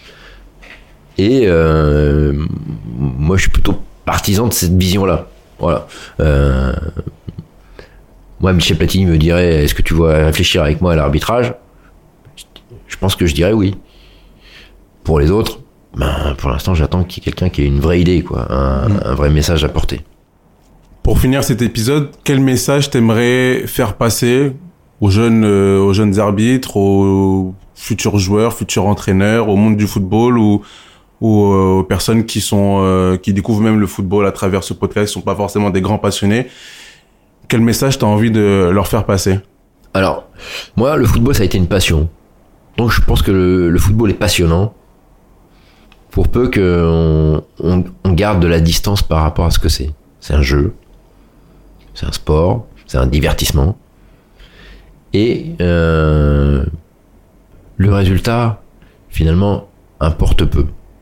Et euh, moi, je suis plutôt partisan de cette vision-là. Voilà. Euh, moi, Michel Platini me dirait, est-ce que tu vas réfléchir avec moi à l'arbitrage ? Je pense que je dirais oui. Pour les autres, ben, pour l'instant, j'attends qu'il y ait quelqu'un qui ait une vraie idée, quoi, un, mmh. un vrai message à porter. Pour finir cet épisode, quel message t'aimerais faire passer aux jeunes, euh, aux jeunes arbitres, aux futurs joueurs, futurs entraîneurs, au monde du football ou, ou euh, aux personnes qui sont, euh, qui découvrent même le football à travers ce podcast, qui sont pas forcément des grands passionnés. Quel message t'as envie de leur faire passer ? Alors, moi, le football, ça a été une passion. Donc, je pense que le, le football est passionnant. Pour peu qu'on on, on garde de la distance par rapport à ce que c'est. C'est un jeu, c'est un sport, c'est un divertissement. Et euh, le résultat, finalement, importe peu.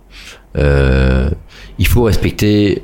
Euh, il faut respecter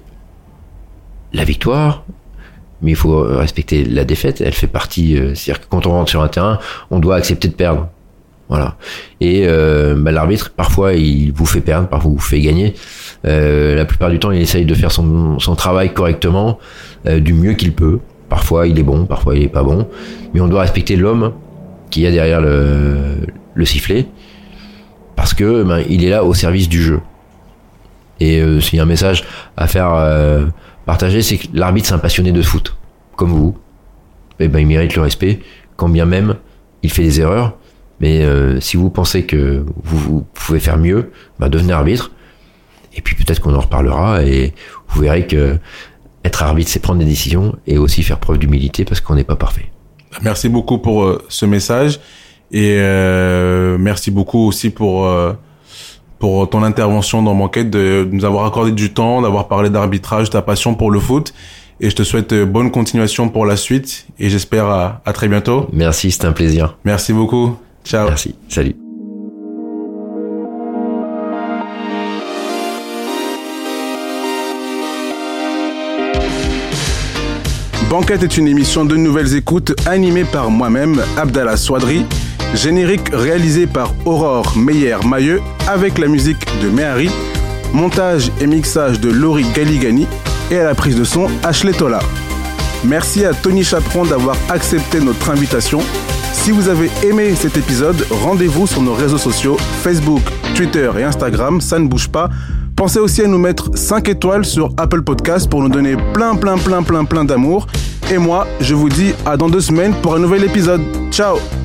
la victoire, mais il faut respecter la défaite. Elle fait partie. Euh, c'est-à-dire que quand on rentre sur un terrain, on doit accepter de perdre. Voilà. Et euh, bah, l'arbitre, parfois, il vous fait perdre, parfois, il vous fait gagner. Euh, la plupart du temps, il essaye de faire son, son travail correctement, euh, du mieux qu'il peut. Parfois, il est bon, parfois, il est pas bon. Mais on doit respecter l'homme qu'il y a derrière le, le sifflet, parce que ben, il est là au service du jeu. Et euh, s'il y a un message à faire euh, partager, c'est que l'arbitre, c'est un passionné de foot, comme vous. Et ben, il mérite le respect, quand bien même il fait des erreurs. Mais euh, si vous pensez que vous, vous pouvez faire mieux, bah devenez arbitre. Et puis peut-être qu'on en reparlera et vous verrez que être arbitre, c'est prendre des décisions et aussi faire preuve d'humilité parce qu'on n'est pas parfait. Merci beaucoup pour euh, ce message et euh, merci beaucoup aussi pour euh, pour ton intervention dans Banquette, de, de nous avoir accordé du temps, d'avoir parlé d'arbitrage, ta passion pour le foot. Et je te souhaite bonne continuation pour la suite et j'espère à, à très bientôt. Merci, c'était un plaisir. Merci beaucoup. Ciao. Merci. Salut. Banquette est une émission de nouvelles écoutes animée par moi-même, Abdallah Swadri. Générique réalisé par Aurore Meyer-Mailleux avec la musique de Mehari. Montage et mixage de Laurie Galigani et à la prise de son Ashley Tola. Merci à Tony Chaperon d'avoir accepté notre invitation. Si vous avez aimé cet épisode, rendez-vous sur nos réseaux sociaux, Facebook, Twitter et Instagram, ça ne bouge pas. Pensez aussi à nous mettre cinq étoiles sur Apple Podcast pour nous donner plein, plein, plein, plein, plein d'amour. Et moi, je vous dis à dans deux semaines pour un nouvel épisode. Ciao!